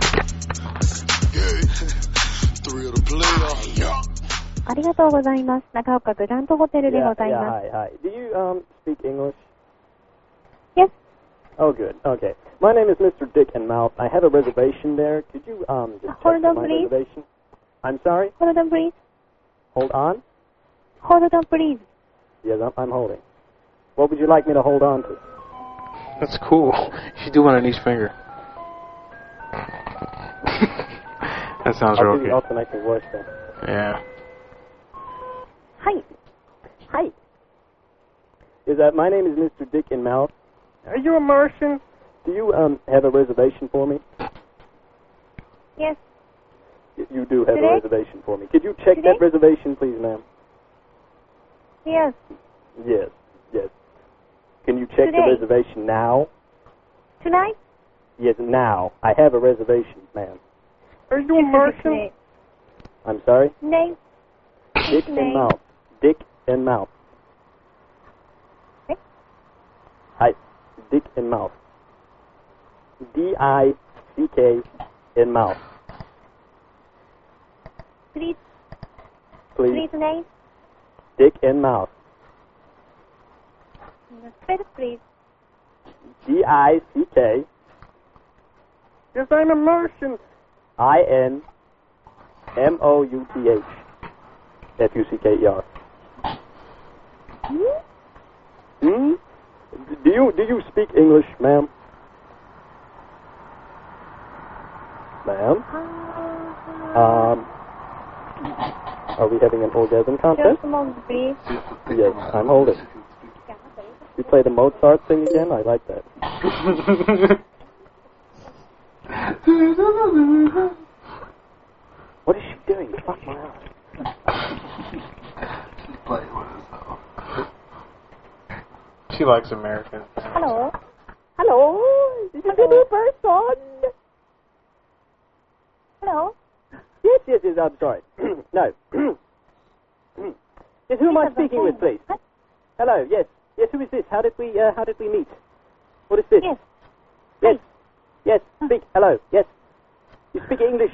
of the player. ありがとうございます。長岡グランドホテルで Yeah, ござい yeah, ます hi, hi. Do you um speak English? Yes. Oh, good. Okay. My name is Mister Dick and Mouth. I have a reservation there. Could you um just Hold check on, my please. reservation? I'm sorry. Hold on, please. Hold on. Hold on, please. Yes, I'm, I'm holding. What would you like me to hold on to? That's cool. You should do one on each finger. That sounds I'll real do the good. alternating voice then. Yeah. Hi. Hi. Is that my name is Mister Dick and Mouth? Are you a Martian? Do you um have a reservation for me? Yes. Y- You do have Today? a reservation for me. Could you check Today? that reservation, please, ma'am? Yes. Yes. Yes. Can you check Today? the reservation now? Tonight? Yes, now. I have a reservation, ma'am. Are you a Martian? I'm sorry? Name? Dick and name? Mouth. Dick and Mouth. Okay. Hi. Dick and Mouth. D I C K and Mouth. Please, Please. please name? Dick and Mouth. Spell it, please. D I C K. Yes, I'm a Martian. I N M O U T H. F U C K E R. Hmm? Do you do you speak English, ma'am? Ma'am? Um, are we having an orgasm contest? Just a moment, please. Yes, I'm holding. You play the Mozart thing again? I like that. What is she doing? Fuck my ass. She likes American. Hello. Hello. This is a new person. Hello. Yes, yes, yes. I'm sorry. No. Yes, who am I speaking with, please? Hello. Yes. Yes. Who is this? How did we? Uh, how did we meet? What is this? Yes. Yes. Yes. Speak. Hello. Yes. You speak English.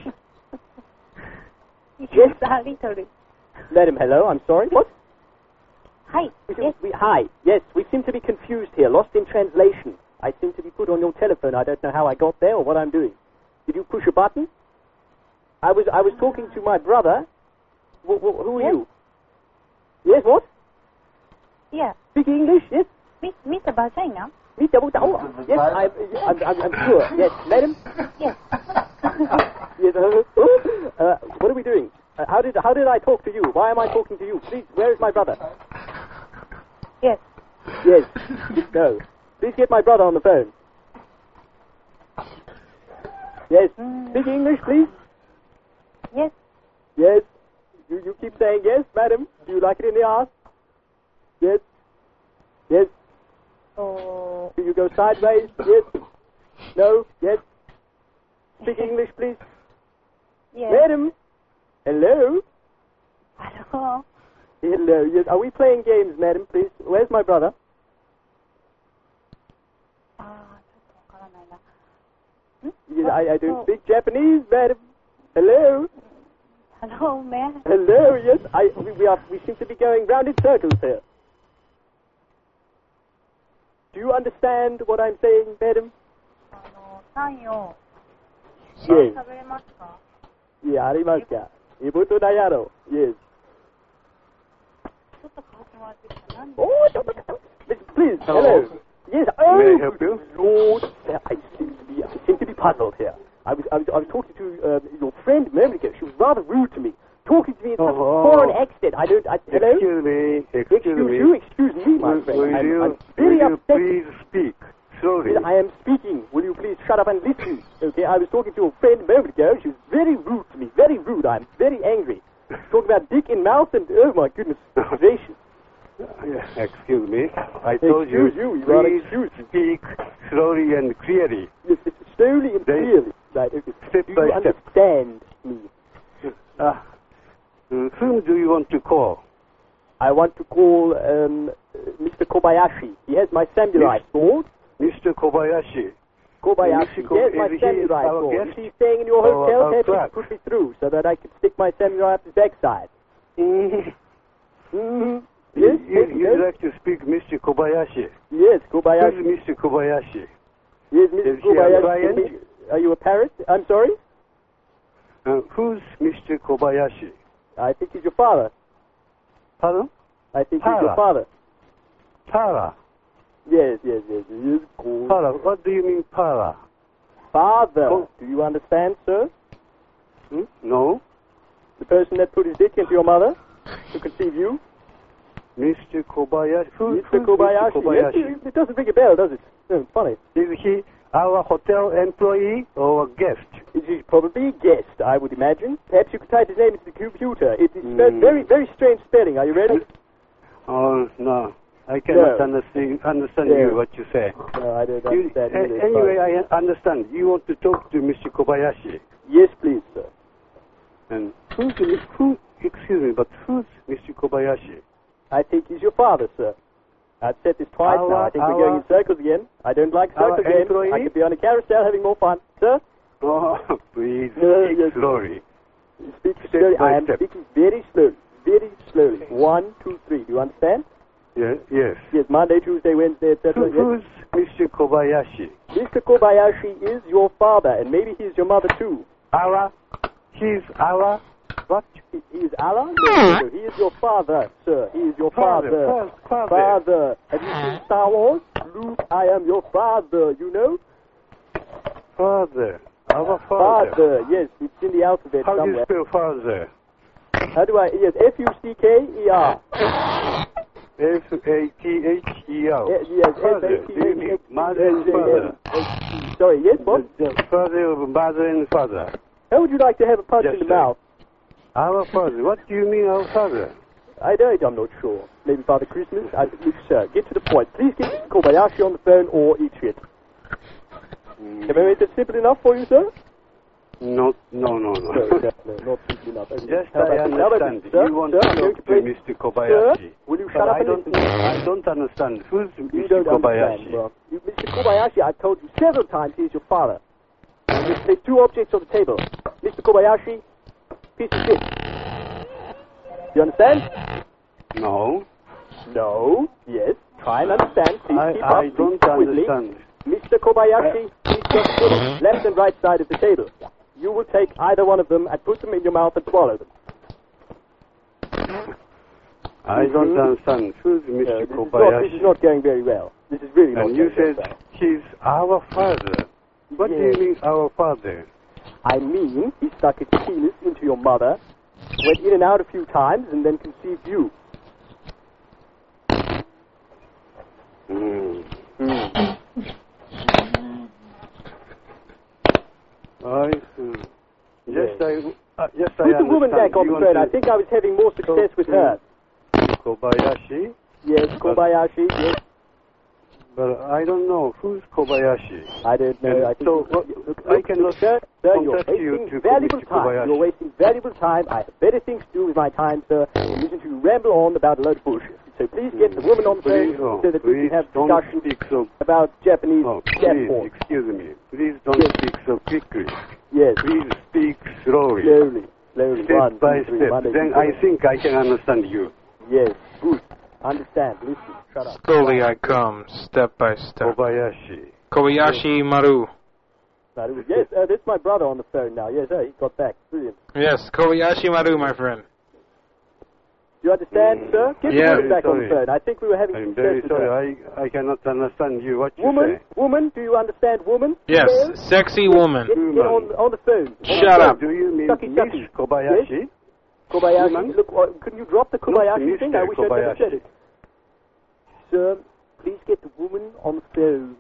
Yes, a little. Madam, hello. I'm sorry. What? Hi. We, Yes. we, hi. Yes. We seem to be confused here. Lost in translation. I seem to be put on your telephone. I don't know how I got there or what I'm doing. Did you push a button? I was I was talking to my brother. Wh- wh- who are Yes? you? Yes, what? Yeah. Speak English, yes? Mi- Mister Bajanga? Mister Bajanga? Oh, yes, I, I'm, I'm, I'm sure. Yes, madam? Yes. Yes, uh, uh, what are we doing? Uh, how did how did I talk to you? Why am I talking to you? Please, where is my brother? Yes. Yes. No. Please get my brother on the phone. Yes. Speak English, please. Yes. Yes. You, you keep saying yes, madam. Do you like it in the ass? Yes. Yes. Oh. Do you go sideways? Yes. No. Yes. Speak English, please. Yes. Madam. Hello. Hello. Hello. Yes. Are we playing games, madam, please? Where's my brother? Yes, I, I don't speak Japanese, madam. Hello. Hello, man. Hello. Yes. I we, we are we seem to be going round in circles here. Do you understand what I'm saying, madam? パンよ。 Yes. 食べれますか? Yeah, ありますか? Ibuto Dayaro. Yes. ちょっと変わってもらっていいかな? Oh, ちょっと please. Hello. Hello. Yes. Oh. May I help you? Lord, I seem to be, I seem to be puzzled here. I was, I was, I was talking to uh, your friend a moment ago. She was rather rude to me, talking to me in such a Oh. foreign accent. I don't. I, hello. Excuse me. Excuse, Excuse me. you. Excuse me, my Will, friend. will I'm, you, I'm very will you upset. please speak slowly? I am speaking. Will you please shut up and listen? Okay. I was talking to a friend a moment ago. She was very rude to me. Very rude. I'm very angry. Talking about dick in mouth and oh my goodness, gracious. Excuse me. I told Excuse you, you, you are please excused. speak slowly and clearly. Yes, it's slowly and Then- clearly. Right, okay. Step Do by you step. understand me? Uh, uh, whom do you want to call? I want to call um, uh, Mister Kobayashi. He has my samurai sword. Mister Kobayashi. Kobayashi, Mister Ko- he has my is he samurai our sword. guest? If he's staying in your Or hotel, our have him clerk? put me through so that I can stick my samurai up his backside. Mm-hmm. Mm-hmm. You, Yes, you, yes, you'd yes. like to speak Mister Kobayashi. Yes, Kobayashi. Who's Mister Kobayashi? Yes, Mister Is he a Kobayashi. client? Is he- Are you a parrot? I'm sorry? Uh, who's Mister Kobayashi? I think he's your father. Pardon? I think he's your Para. father. Para. Yes, yes, yes. He is cool. Para. What do you mean para? Father. Oh. Do you understand, sir? Hmm? No. The person that put his dick into your mother to conceive you? Mister Kobayashi. Who, Mister who's Kobayashi. Mister Kobayashi? Yes, it, it doesn't ring a bell, does it? No, funny. Is he our hotel employee or a guest? He's probably a guest, I would imagine. Perhaps you could type his name into the computer. It is spelled Mm. very, very strange spelling. Are you ready? Oh, no. I cannot No. understand, understand No. you, what you say. No, I don't You, understand a- either. anyway, Sorry. I understand. You want to talk to Mister Kobayashi. Yes, please, sir. And who's, the- who, excuse me, but who's Mister Kobayashi? I think he's your father, sir. I've said this twice Our- now. I think we're our- going in circles again. I don't like our circles again. employee? I could be on a carousel having more fun. Sir? Oh, please No, speak yes. slowly. Speak Step slowly. by I am step. speaking very slowly. Very slowly. One, two, three. Do you understand? Yes, yes. Yes, Monday, Tuesday, Wednesday, et cetera. Who, Yes. who's Mister Kobayashi? Mister Kobayashi is your father, and maybe he's your mother too. Allah? He's Allah? What? He, he is Allah? No, no, no. He is your father, sir. He is your father. Father, father. Father. Have you seen Star Wars? Luke, I am your father, you know? Father. Our father. Father, yes, it's in the alphabet How do you somewhere. spell father? How do I? Yes, F U C K E R. F A T H E R. Yes, yes, Father. F A T Do you H E mean R. mother and father? Sorry, yes, what? The, the father of mother and father. How would you like to have a punch Yes, in the sir. mouth? Our father. What do you mean our father? I don't, I'm not sure. Maybe Father Christmas? I, look, sir, get to the point. Please get Mister Kobayashi on the phone or eat shit. Mm. Have I made that simple enough for you, sir? No, no, no, no. No, no, no, not simple enough. Okay. Yes, How I about this? How about understand. this, sir? You want Sir, to I'm going talk to to play- Mister Kobayashi. Sir, will you But shut up I and don't, listen? I don't understand. Who's You Mister don't Kobayashi? understand, bro. You, Mister Kobayashi, I've told you several times he is your father. There's, there's two objects on the table. Mister Kobayashi, piece of shit. You understand? No. No. Yes. Try and understand. Please I, keep I up. don't With me. understand. Mister Kobayashi, please just put it left and right side of the table. you will take either one of them and put them in your mouth and swallow them. I don't Mhm. understand. Who's No, Mister this, is not, Kobayashi? this is not going very well. This is really not And you going said very well. he's our father. What do Yes. you mean, our father? I mean, he stuck his penis into your mother, went in and out a few times, and then conceived you. Mm. I see. Yes, I. Uh, yes, I Put the woman understand. back on You the want phone. I to think I was having more success with her. Kobayashi. Yes, Kobayashi, yes. But I don't know who's Kobayashi. I don't know. And I think so look, what, look, I look, cannot look, sir, sir, you're contact you wasting to valuable Mister time. Kobayashi. You're wasting valuable time. I have better things to do with my time, sir, than listen to you ramble on about a load of bullshit. So please get the woman on the phone Please, oh, so that we please can have don't discussion speak so. about Japanese Oh, death please, porn. excuse me. Please don't speak so quickly. Yes. Please speak slowly. Slowly, slowly. Step One, by two, three, step. one, two, Then three. I think I can understand you. Yes, good. Understand. Listen. Shut up. Slowly I come, step by step. Kobayashi. Kobayashi Maru. Yes, uh, that's my brother on the phone now. Yes, uh, he got back. Brilliant. Yes, Kobayashi Maru, my friend. Do you understand, sir? Get Yeah. the woman back on the Sorry. phone. I think we were having I'm success very with sorry. her. I, I cannot understand you. What you Woman, say. woman, do you understand woman? Yes, Female? sexy woman. Get, get on, on the phone. On Shut the phone. up. Do you mean Chucky, Miss Chucky. Kobayashi? Yes? Kobayashi, Woman? look, uh, can you drop the Kobayashi Mister thing? I wish I'd never Kobayashi. said it. Sir, please get the woman on the phone.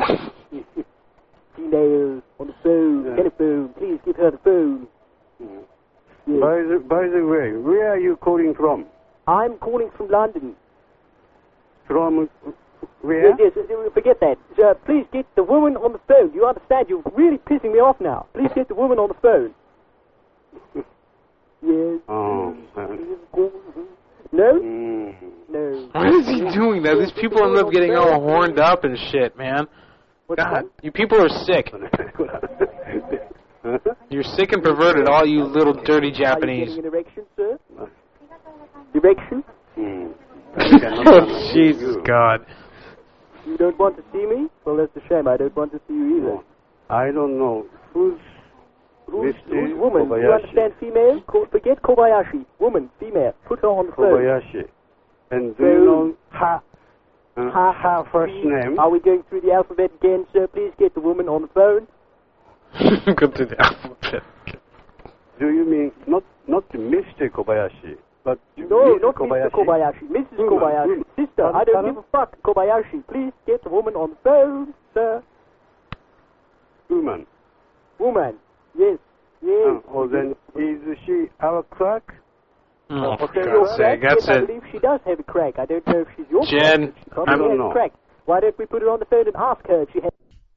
Female on the phone, Yeah. telephone. Please give her the phone. Yes. By the by the way, where are you calling from? I'm calling from London. From where? Yes, yes, yes, forget that. Sir, please get the woman on the phone. You understand? You're really pissing me off now. Please get the woman on the phone. Yes. Oh. No? Mm. No. Why is he doing that? These people end up getting all horned up and shit, man. God, you people are sick. You're sick and perverted, all you little dirty Are you Japanese. getting an erection, sir? Erection? Mm. Oh, Jesus God. You don't want to see me? Well, that's a shame. I don't want to see you either. I don't know. Who's Who's, Mister who's woman? Do you Kobayashi? understand female? Ko- forget Kobayashi. Woman, female. Put her on the phone. Kobayashi. And do you know her, uh, Ha- her first name? Are we going through the alphabet again, sir? Please get the woman on the phone. Go to the alphabet. Do you mean not not Mister Kobayashi, but No, Mister not Kobayashi? Mister Kobayashi. Missus Woman, Kobayashi. woman. Sister, Pardon, I don't pardon? give a fuck. Kobayashi, please get the woman on the phone, sir. Woman. Woman. Yes. Yes. Uh, oh, then is she our crack? Oh, for Okay, God's your sake, crack? that's Yes, I it. believe she does have a crack. I don't know if she's your Jen, crack. She probably I don't has know. a crack. Why don't we put her on the phone and ask her if she has...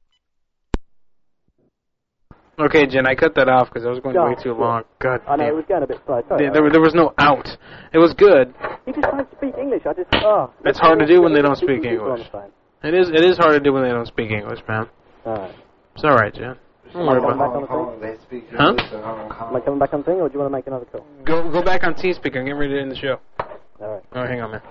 Okay, Jen, I cut that off because I was going No, way too sure. long. God I know, it damn. was going a bit slow. Sorry. Yeah, there, there was no out. It was good. He just can't speak English. I just... Oh. It's hard to do when they don't Speaking speak people on English. the phone. It is It is hard to do when they don't speak English, man. Alright. It's all right, Jen. Don't worry Am I about coming back on the They speak Huh? English in Hong Kong. Am I coming back on the thing, or do you want to make another call? it. Go go back on TeamSpeak. I'm getting ready to end the show. Alright. Oh, hang on, man.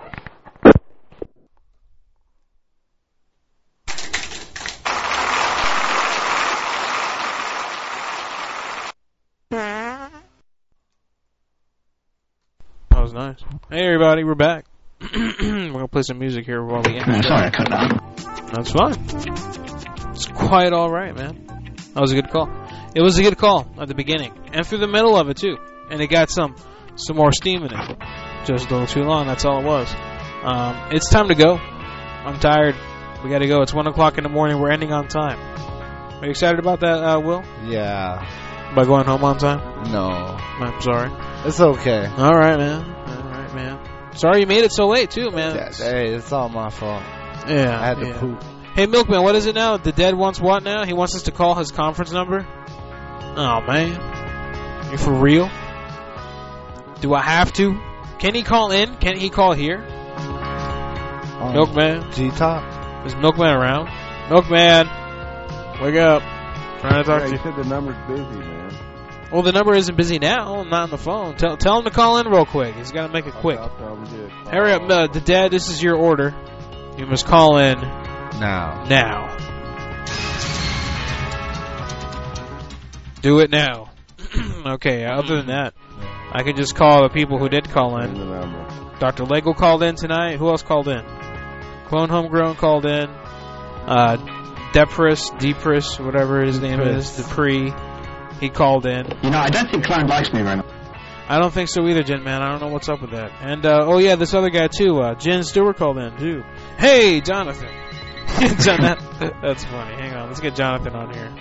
That was nice. Hey, everybody, we're back. We're going to play some music here while we end the show. Sorry, I cut that. That's fine. It's quite all right, man. That was a good call. It was a good call at the beginning and through the middle of it too, and it got some some more steam in it. Just a little too long. That's all it was. Um, it's time to go. I'm tired. We got to go. It's one o'clock in the morning. We're ending on time. Are you excited about that, uh, Will? Yeah. By going home on time? No. I'm sorry. It's okay. All right, man. All right, man. Sorry you made it so late too, man. Yeah, hey, it's all my fault. Yeah. I had to yeah. poop. Hey, Milkman, what is it now? The dead wants what now? He wants us to call his conference number? Oh, man. You for real? Do I have to? Can he call in? Can he call here? Um, Milkman? G-Top? Is Milkman around? Milkman! Wake up. Trying to talk Yeah, to you you. said the number's busy, man. Well, the number isn't busy now. I'm not on the phone. Tell, tell him to call in real quick. He's got to make it quick. I'll probably do it. Hurry up. Uh, the dad, this is your order. You must call in Now. now. Do it now. Okay, other than that, I could just call the people who did call in. Doctor Lego called in tonight. Who else called in? Clone Homegrown called in. Uh, Depris, Depris, whatever his name is, Dupree, he called in. You know, I don't think Clone likes me very much. I don't think so either, Jen, man. I don't know what's up with that. And, uh, oh yeah, this other guy too, uh, Jen Stewart called in too. Hey, Jonathan. John, that, that's funny. Hang on, let's get Jonathan on here.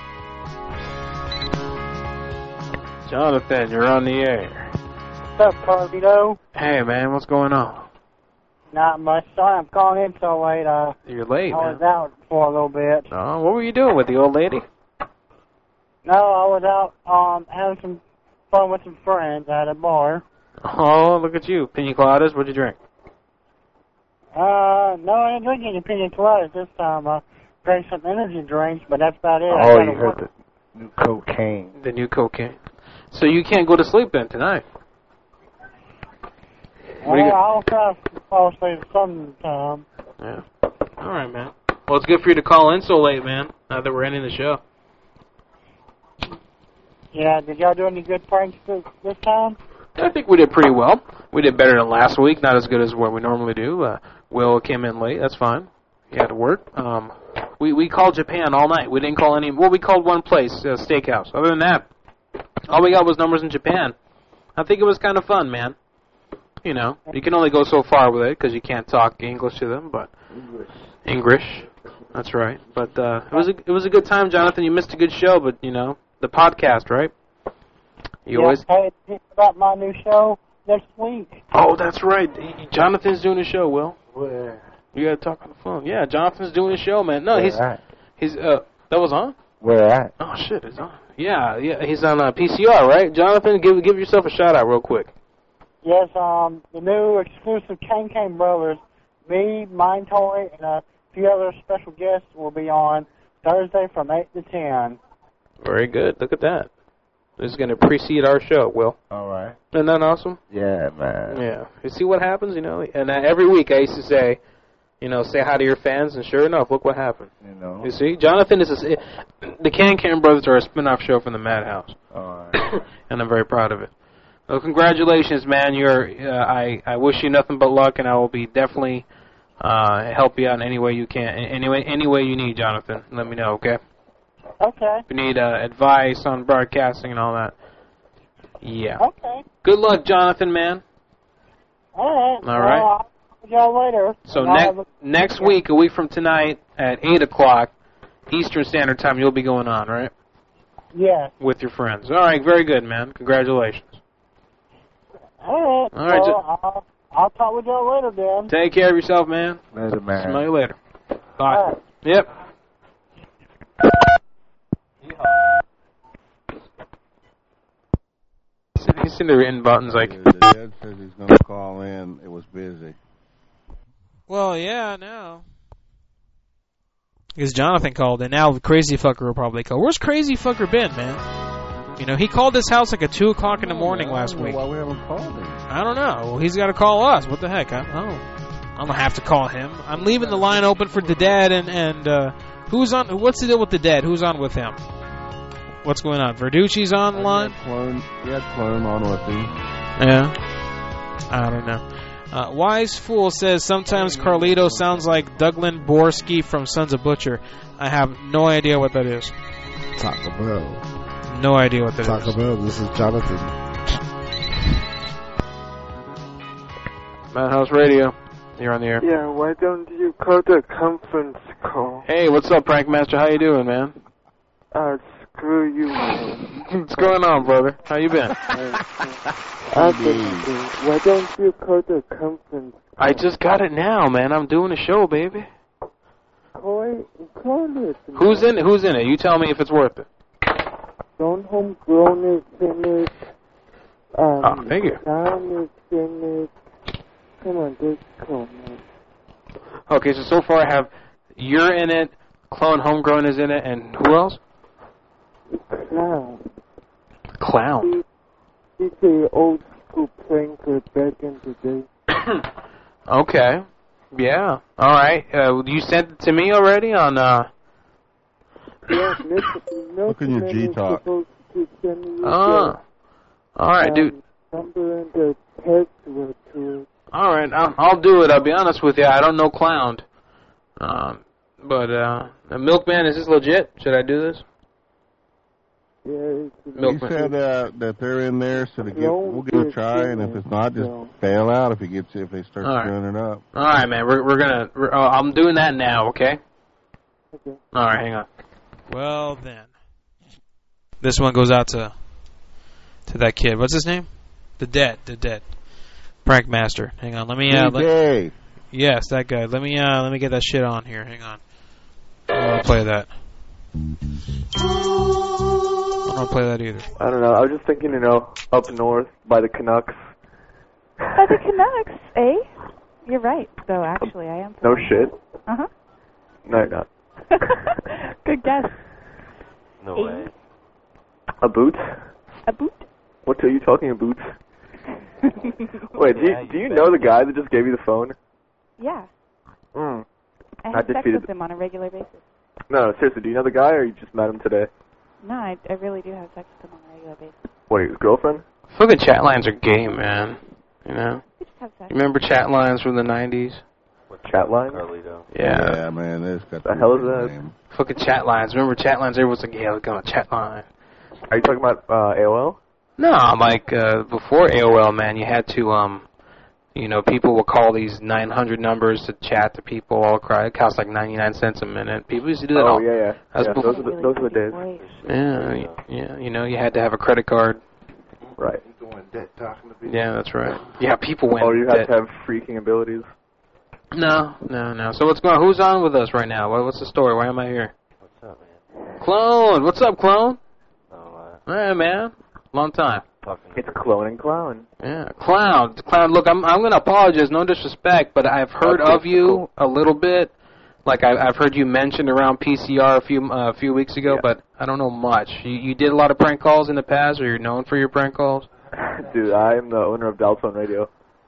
Jonathan, you're on the air. What's up, Carlito? Hey, man, what's going on? Not much. Sorry I'm calling in so late. Uh, You're late, I man. was out for a little bit. Oh, what were you doing with the old lady? No, I was out um having some fun with some friends at a bar. Oh, look at you. Pina coladas, what'd you drink? Uh, no, I didn't drink any pina coladas this time. I drank some energy drinks, but that's about it. I Oh, gotta you heard work. the new cocaine. The new cocaine. So you can't go to sleep then tonight? What do you Well, got? I'll try to fall asleep sometime. Yeah. All right, man. Well, it's good for you to call in so late, man, now that we're ending the show. Yeah, did y'all do any good pranks this, this time? I think we did pretty well. We did better than last week, not as good as what we normally do. Uh, Will came in late, that's fine. He had to work. Um, we, we called Japan all night. We didn't call any, well, we called one place, uh, Steakhouse. Other than that, all we got was numbers in Japan. I think it was kind of fun, man. You know, you can only go so far with it because you can't talk English to them, but English. English, that's right. But uh, it was a it was a good time, Jonathan. You missed a good show, but you know the podcast, right? You yeah, always. Hey, think about my new show next week. Oh, that's right. He- Jonathan's doing a show. Will Where? you gotta talk on the phone? Yeah, Jonathan's doing a show, man. No, Where he's at? he's uh that was on. Where at? Oh shit, it's on. Yeah, yeah, he's on uh, P C R, right? Jonathan, give give yourself a shout out real quick. Yes, um, the new exclusive Kane Kane Brothers, me, Mind Toy, and a few other special guests will be on Thursday from eight to ten. Very good. Look at that. This is gonna precede our show, Will. All right. Isn't that awesome? Yeah, man. Yeah. You see what happens, you know? And uh, every week I used to say, you know, say hi to your fans, and sure enough, look what happened. You know. You see? Jonathan is a, the Can Can Brothers are a spin-off show from the Madhouse. All right. And I'm very proud of it. Well, congratulations, man. You're uh, I I wish you nothing but luck, and I will be definitely uh, help you out in any way you can. Any way, any way you need, Jonathan. Let me know, okay? Okay. If you need uh, advice on broadcasting and all that. Yeah. Okay. Good luck, Jonathan, man. All right. All right. Well, I'll see y'all later. So And I'll next have a- next week, a week from tonight, at eight o'clock Eastern Standard Time, you'll be going on, right? Yeah. With your friends. All right, very good, man. Congratulations. All right. All right, Well, I'll, I'll talk with y'all later then. Take care of yourself, man. Later, man. Smell you later. Bye. All right. Yep. He's sitting there hitting buttons like. Ed says he's going to call in. It was busy. Well, yeah, now. Because Jonathan called, and now the Crazy Fucker will probably call. Where's Crazy Fucker been, man? You know, he called this house like at two o'clock in the morning last week. Why we haven't called him? I don't know. Well, he's got to call us. What the heck? I, I don't. I'm gonna have to call him. I'm leaving the line open for the dad and and uh, who's on? What's the deal with the dad? Who's on with him? What's going on? Verducci's on the line. Clone, he had Clone on with him. Yeah. I don't know. Uh, Wise Fool says sometimes Carlito sounds like Douglin Borski from Sons of Butcher. I have no idea what that is. Taco Bell. No idea what that Taco is. Bell, this is Jonathan. Madhouse Radio. You're on the air. Yeah, why don't you call the conference call? Hey, what's up, Prank Master? How you doing, man? Uh, screw you. What's going on, brother? How you been? Uh, why don't you call the conference? I just got it now, man. I'm doing a show, baby. Call it, call it. Who's in it? Who's in it? You tell me if it's worth it. Don't homegrown is in it. Um, Oh, thank you. Sam is in it. Come on, just come on. Okay, so so far I have you're in it, Clone Homegrown is in it, and who else? Clown. Clown. He's a old school pranker back in the day. Okay. Yeah. All right. Uh, you sent it to me already on. uh Yeah, Mister Look at your G-Talk. supposed to send me Oh. All right, um, dude. number and the text word to it. All right, I'll, I'll do it. I'll be honest with you. I don't know Clown. Um, but, uh, the Milkman, is this legit? Should I do this? Yeah, it's He Milkman. said uh, that they're in there, so to get, we'll give it a try, and if it's not, just bail out if he gets if they start All right. screwing it up. All right, man. We're we're gonna. We're, oh, I'm doing that now. Okay. Okay. All right, hang on. Well then, this one goes out to to that kid. What's his name? The dead, the dead prank master. Hang on, let me. Uh, let, D J. yes, that guy. Let me. Uh, let me get that shit on here. Hang on. I want to play that. I don't play that either. I don't know. I was just thinking, you know, up north by the Canucks. By the Canucks, eh? You're right, though, actually. I am. No shit. Uh-huh. No, you're not. Good guess. No Eight. way. A boot? A boot? What are you talking about? Wait, do you, Yeah, do you you know bet. the guy that just gave you the phone? Yeah. Mm. I I have sex defeated- with him on a regular basis. No, seriously, do you know the guy, or you just met him today? No, I, I really do have sex with him on a regular basis. What, his girlfriend? Fucking chat lines are gay, man. You know. We just have sex. Remember chat lines from the nineties? What, chat line? Carlito. Yeah. Yeah, man, it's got The hell is that? name. Fucking chat lines. Remember chat lines? Everyone's like, yeah, let's go on a chat line. Are you talking about uh, A O L? No, like uh, before A O L, man, you had to, um, you know, people would call these nine hundred numbers to chat to people all across. It cost like ninety-nine cents a minute. People used to do that. Oh, all. yeah, yeah. That's yeah before. those, are the, those are the days. Yeah, yeah, you know, you had to have a credit card. Right. Yeah, that's right. Yeah, people went. Oh, you have dead. to have freaking abilities. No, no, no. So what's going on? Who's on with us right now? What, what's the story? Why am I here? What's up, man? Clone! What's up, Clone? Oh, Hey, man. Long time. uh, It's cloning clown. Yeah, Clown. Clown, look, I'm I'm going to apologize, no disrespect, but I've heard That's of you a little bit. Like, I, I've heard you mentioned around P C R a few uh, a few weeks ago, Yeah. but I don't know much. You, you did a lot of prank calls in the past, or you're known for your prank calls? Dude, I am the owner of Daltone Radio.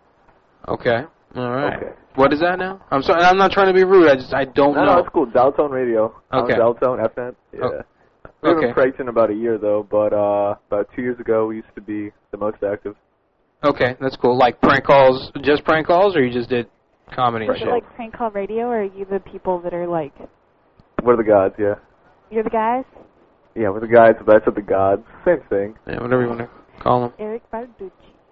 Okay. All right. Okay. What is that now? I'm sorry. I'm not trying to be rude. I just I don't No, know. no, it's cool. Daltone Radio. Okay. On Daltone F N. Yeah. Oh, We haven't okay. pranked in about a year, though, but uh, about two years ago, we used to be the most active. Okay, that's cool. Like prank calls, just prank calls, or you just did comedy and Is shit? it like prank call radio, or are you the people that are like, We're the gods, yeah. you're the guys? Yeah, we're the guys, but that's the gods. Same thing. Yeah, whatever you want to call them. Eric Barducci.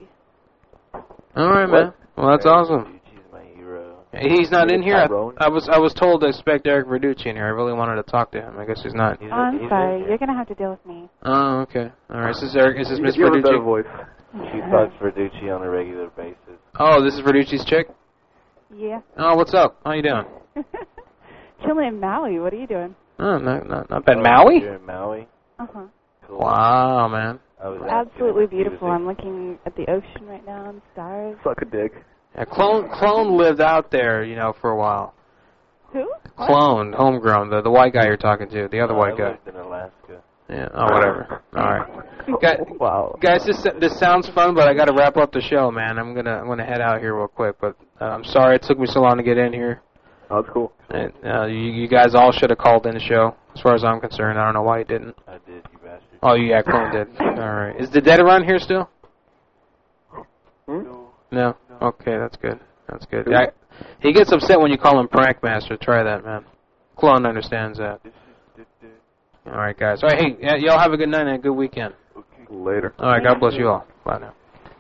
All right, man. Well, that's awesome. He's my hero. He's not in here. Tyrone. I, I was I was told to expect Eric Verducci in here. I really wanted to talk to him. I guess he's not. He's Oh, I'm he's sorry. in You're going to have to deal with me. Oh, okay. All right. Is this Eric? Is this You, Miss you have a better Verducci? voice. She fucks Verducci on a regular basis. Oh, this is Verducci's chick. Yeah. Oh, what's up? How you doing? Chilling in Maui. What are you doing? Oh, not not not bad. Oh, Maui? You're in Maui? Uh-huh. Cool. Wow, man. I was It's asking absolutely if he was beautiful. I'm looking at the ocean right now and stars. Suck a dick. Yeah, Clone Clone lived out there, you know, for a while. Who? What? Clone, homegrown, the the white guy you're talking to, the other Oh, white I guy. lived in Alaska. Yeah. Oh, whatever. All right. Guys, Wow. guys, this this sounds fun, but I got to wrap up the show, man. I'm gonna I'm gonna head out here real quick, but uh, I'm sorry it took me so long to get in here. Oh, that's cool. And, uh, you, you guys all should have called in the show, as far as I'm concerned. I don't know why you didn't. I did, you bastard. Oh, yeah, Clone did. All right. Is the dead around here still? Hmm? No. Okay, that's good. That's good. I, he gets upset when you call him Prank Master. Try that, man. Clone understands that. All right, guys. All right, hey, y- y'all have a good night and a good weekend. Later. All right, God bless you all. Bye now.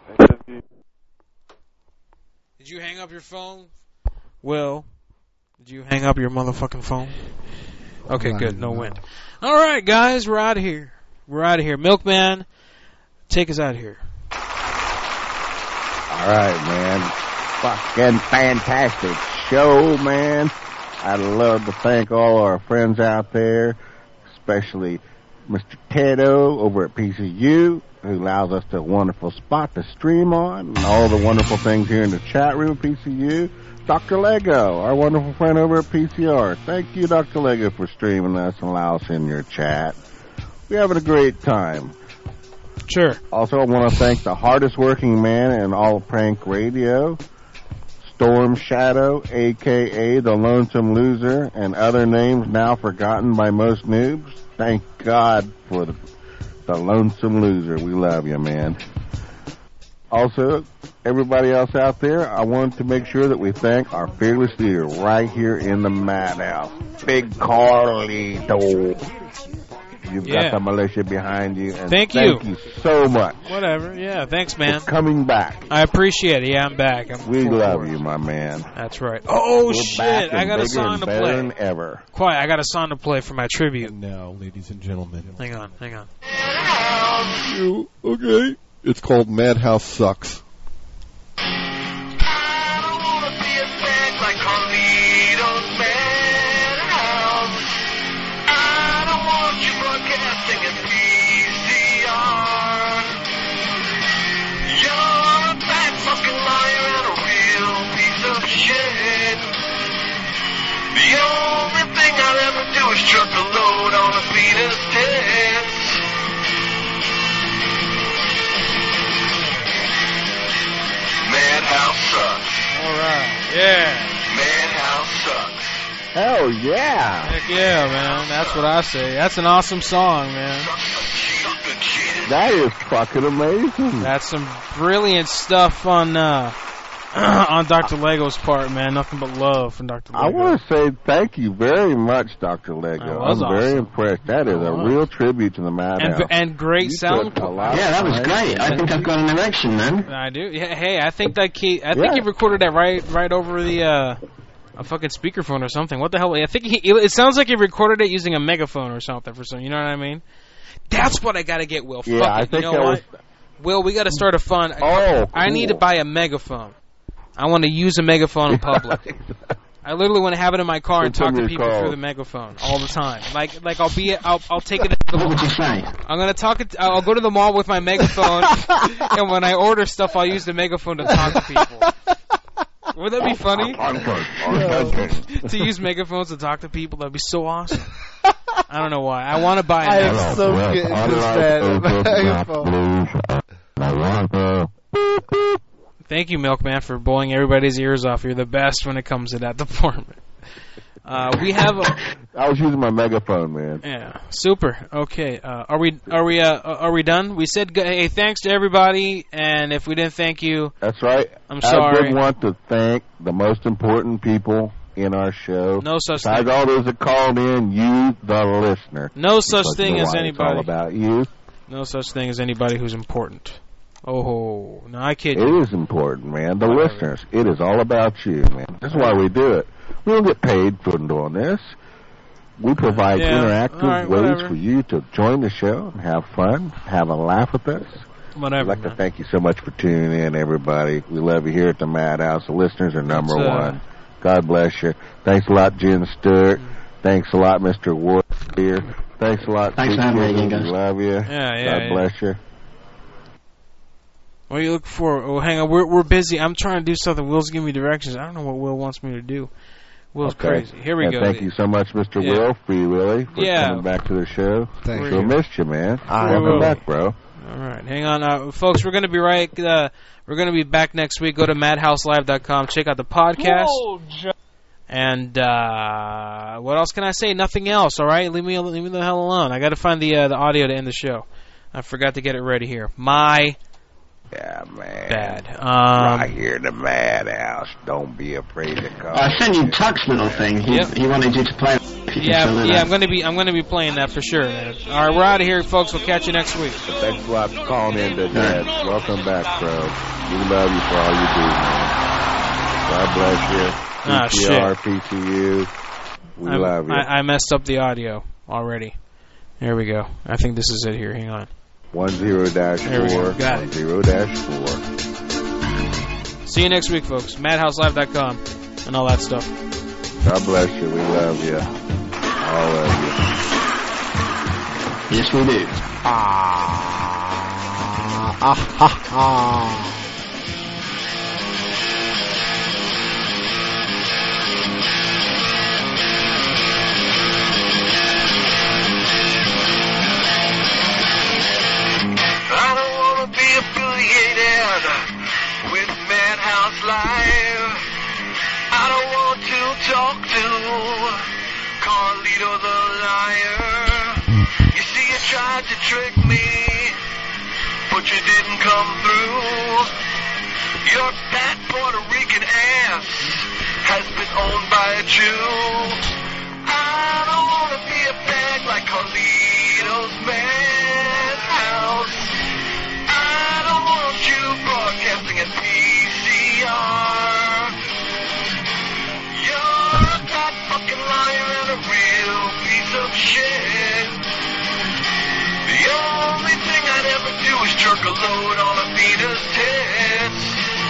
Did you hang up your phone? Will, did you hang up your motherfucking phone? Okay, good. No win. All right, guys, we're out of here. We're out of here. Milkman, take us out of here. All right, man. Fucking fantastic show, man. I'd love to thank all our friends out there, especially Mister Tedo over at P C U, who allows us a wonderful spot to stream on, and all the wonderful things here in the chat room at P C U. Doctor Lego, our wonderful friend over at P C R. Thank you, Doctor Lego, for streaming us and allowing us in your chat. We're having a great time. Sure. Also, I want to thank the hardest working man in all of prank radio, Storm Shadow, a k a. the Lonesome Loser, and other names now forgotten by most noobs. Thank God for the the Lonesome Loser. We love you, man. Also, everybody else out there, I wanted to make sure that we thank our fearless leader right here in the Madhouse, Big Carlito. You've Yeah. got the militia behind you. And Thank thank you. you so much Whatever. Yeah, thanks, man. for coming back. I appreciate it. Yeah, I'm back. I'm We full love force. you, my man. That's right. Oh, We're shit. back and I got a bigger song and to better play. than ever. Quiet. I got a song to play for my tribute. Now, ladies and gentlemen. Hang on. Hang on. You, okay. It's called Madhouse Sucks. Like Carlito's Madhouse. I don't want you broadcasting in V C R. You're a bad fucking liar and a real piece of shit. The only thing I'll ever do is truck a load on a penis tits. Madhouse sucks. All right. Yeah. Madhouse sucks. Hell yeah. Heck yeah, man. That's what I say. That's an awesome song, man. That is fucking amazing. That's some brilliant stuff on uh, on Doctor Lego's part, man. Nothing but love from Doctor Lego. I want to say thank you very much, Doctor Lego. That was I'm very awesome. impressed. That is That a was. real tribute to the Madhouse. And, and great You sound. took a lot Yeah, of that was time. great. I think I've got an erection, man. I do. Yeah, hey, I think that key. I think Yeah. he recorded that right, right over the uh, a fucking speakerphone or something. What the hell? I think he. It sounds like he recorded it using a megaphone or something for some. You know what I mean? That's what I gotta get, Will. Yeah, Fuck I it. think you know that what? Will, we gotta start a fund. Oh, I need to cool. buy a megaphone. I want to use a megaphone in public. I literally want to have it in my car and It's in talk to your people car. through the megaphone all the time. Like, like I'll be, I'll, I'll take it. To the What would you say? I'm gonna talk. It, I'll go to the mall with my megaphone, and when I order stuff, I'll use the megaphone to talk to people. Would that be funny? To use megaphones to talk to people, that'd be so awesome. I don't know why. I want to buy. I A am megaphone. so getting this man. Thank you, Milkman, for blowing everybody's ears off. You're the best when it comes to that department. Uh, we have. A, I was using my megaphone, man. Yeah, super. Okay, uh, are we are we uh, are we done? We said go- hey, thanks to everybody, and if we didn't thank you, That's right. I'm I sorry. would want to thank the most important people in our show. No such Besides thing. all those that called in, you, the listener. No such Because thing you know as why anybody. It's all about you. No such thing as anybody who's important. Oh, no, I kid It you. is important, man. The Whatever. listeners. It is all about you, man. That's why we do it. We don't get paid for doing this. We provide Yeah, interactive all right, ways whatever. for you to join the show and have fun, have a laugh with us. Whatever. I'd like to man. thank you so much for tuning in, everybody. We love you here at the Madhouse. The listeners are number It's, uh, one. God bless you. Thanks a lot, Jen Stewart. Thanks a lot, Mister Ward here. Thanks a lot, Thanks Steve for having me Kittles. again, We guys. love you. Yeah, yeah, God yeah. bless you. What are you looking for? Oh, hang on. We're we're busy. I'm trying to do something. Will's giving me directions. I don't know what Will wants me to do. Will's Okay. crazy. Here we and go. Thank you so much, Mister Yeah. Will, Free Willie, for Yeah. coming back to the show. Thank Sure you. missed you, man. I Welcome will. back, bro. All right, hang on, uh, folks. We're gonna be right. Uh, we're gonna be back next week. Go to madhouse live dot com. Check out the podcast. Whoa, Joe. And uh, what else can I say? Nothing else. All right, leave me leave me the hell alone. I got to find the uh, the audio to end the show. I forgot to get it ready here. My Yeah, man. bad. Um, right here in the Madhouse. Don't be afraid to call. I sent you Tuck's little thing. He, Yep. he wanted you to play. If you can yeah, still do yeah. that. I'm gonna be I'm gonna be playing that for sure, man. All right, we're out of here, folks. We'll catch you next week. Thanks a lot for calling in today. Welcome back, bro. We love you for all you do, man. God bless you. Ah, P C R, shit. P C U. We I'm- love you. I, I messed up the audio already. There we go. I think this is it here. Hang on. One zero dash There we go. four. Got One it. zero dash four. See you next week, folks. madhouse live dot com and all that stuff. God bless you. We love you. All of you. Yes, we do. Ah, ah, ha, ha. I don't want to be affiliated with Madhouse Live. I don't want to talk to Carlito the liar. You see, you tried to trick me, but you didn't come through. Your fat Puerto Rican ass has been owned by a Jew. I don't want to be a bag like Carlito's Madhouse. I don't want you broadcasting at P C R. You're a fat fucking liar and a real piece of shit. The only thing I'd ever do is jerk a load on a Venus tits.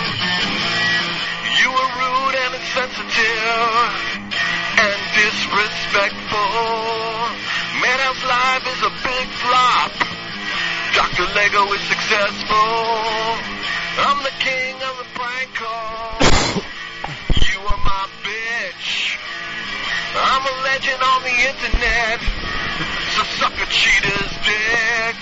You were rude and insensitive and disrespectful. Madhouse Live is a big flop. Doctor Lego is successful. I'm the king of the prank call. You are my bitch. I'm a legend on the internet. So suck a cheater's dick.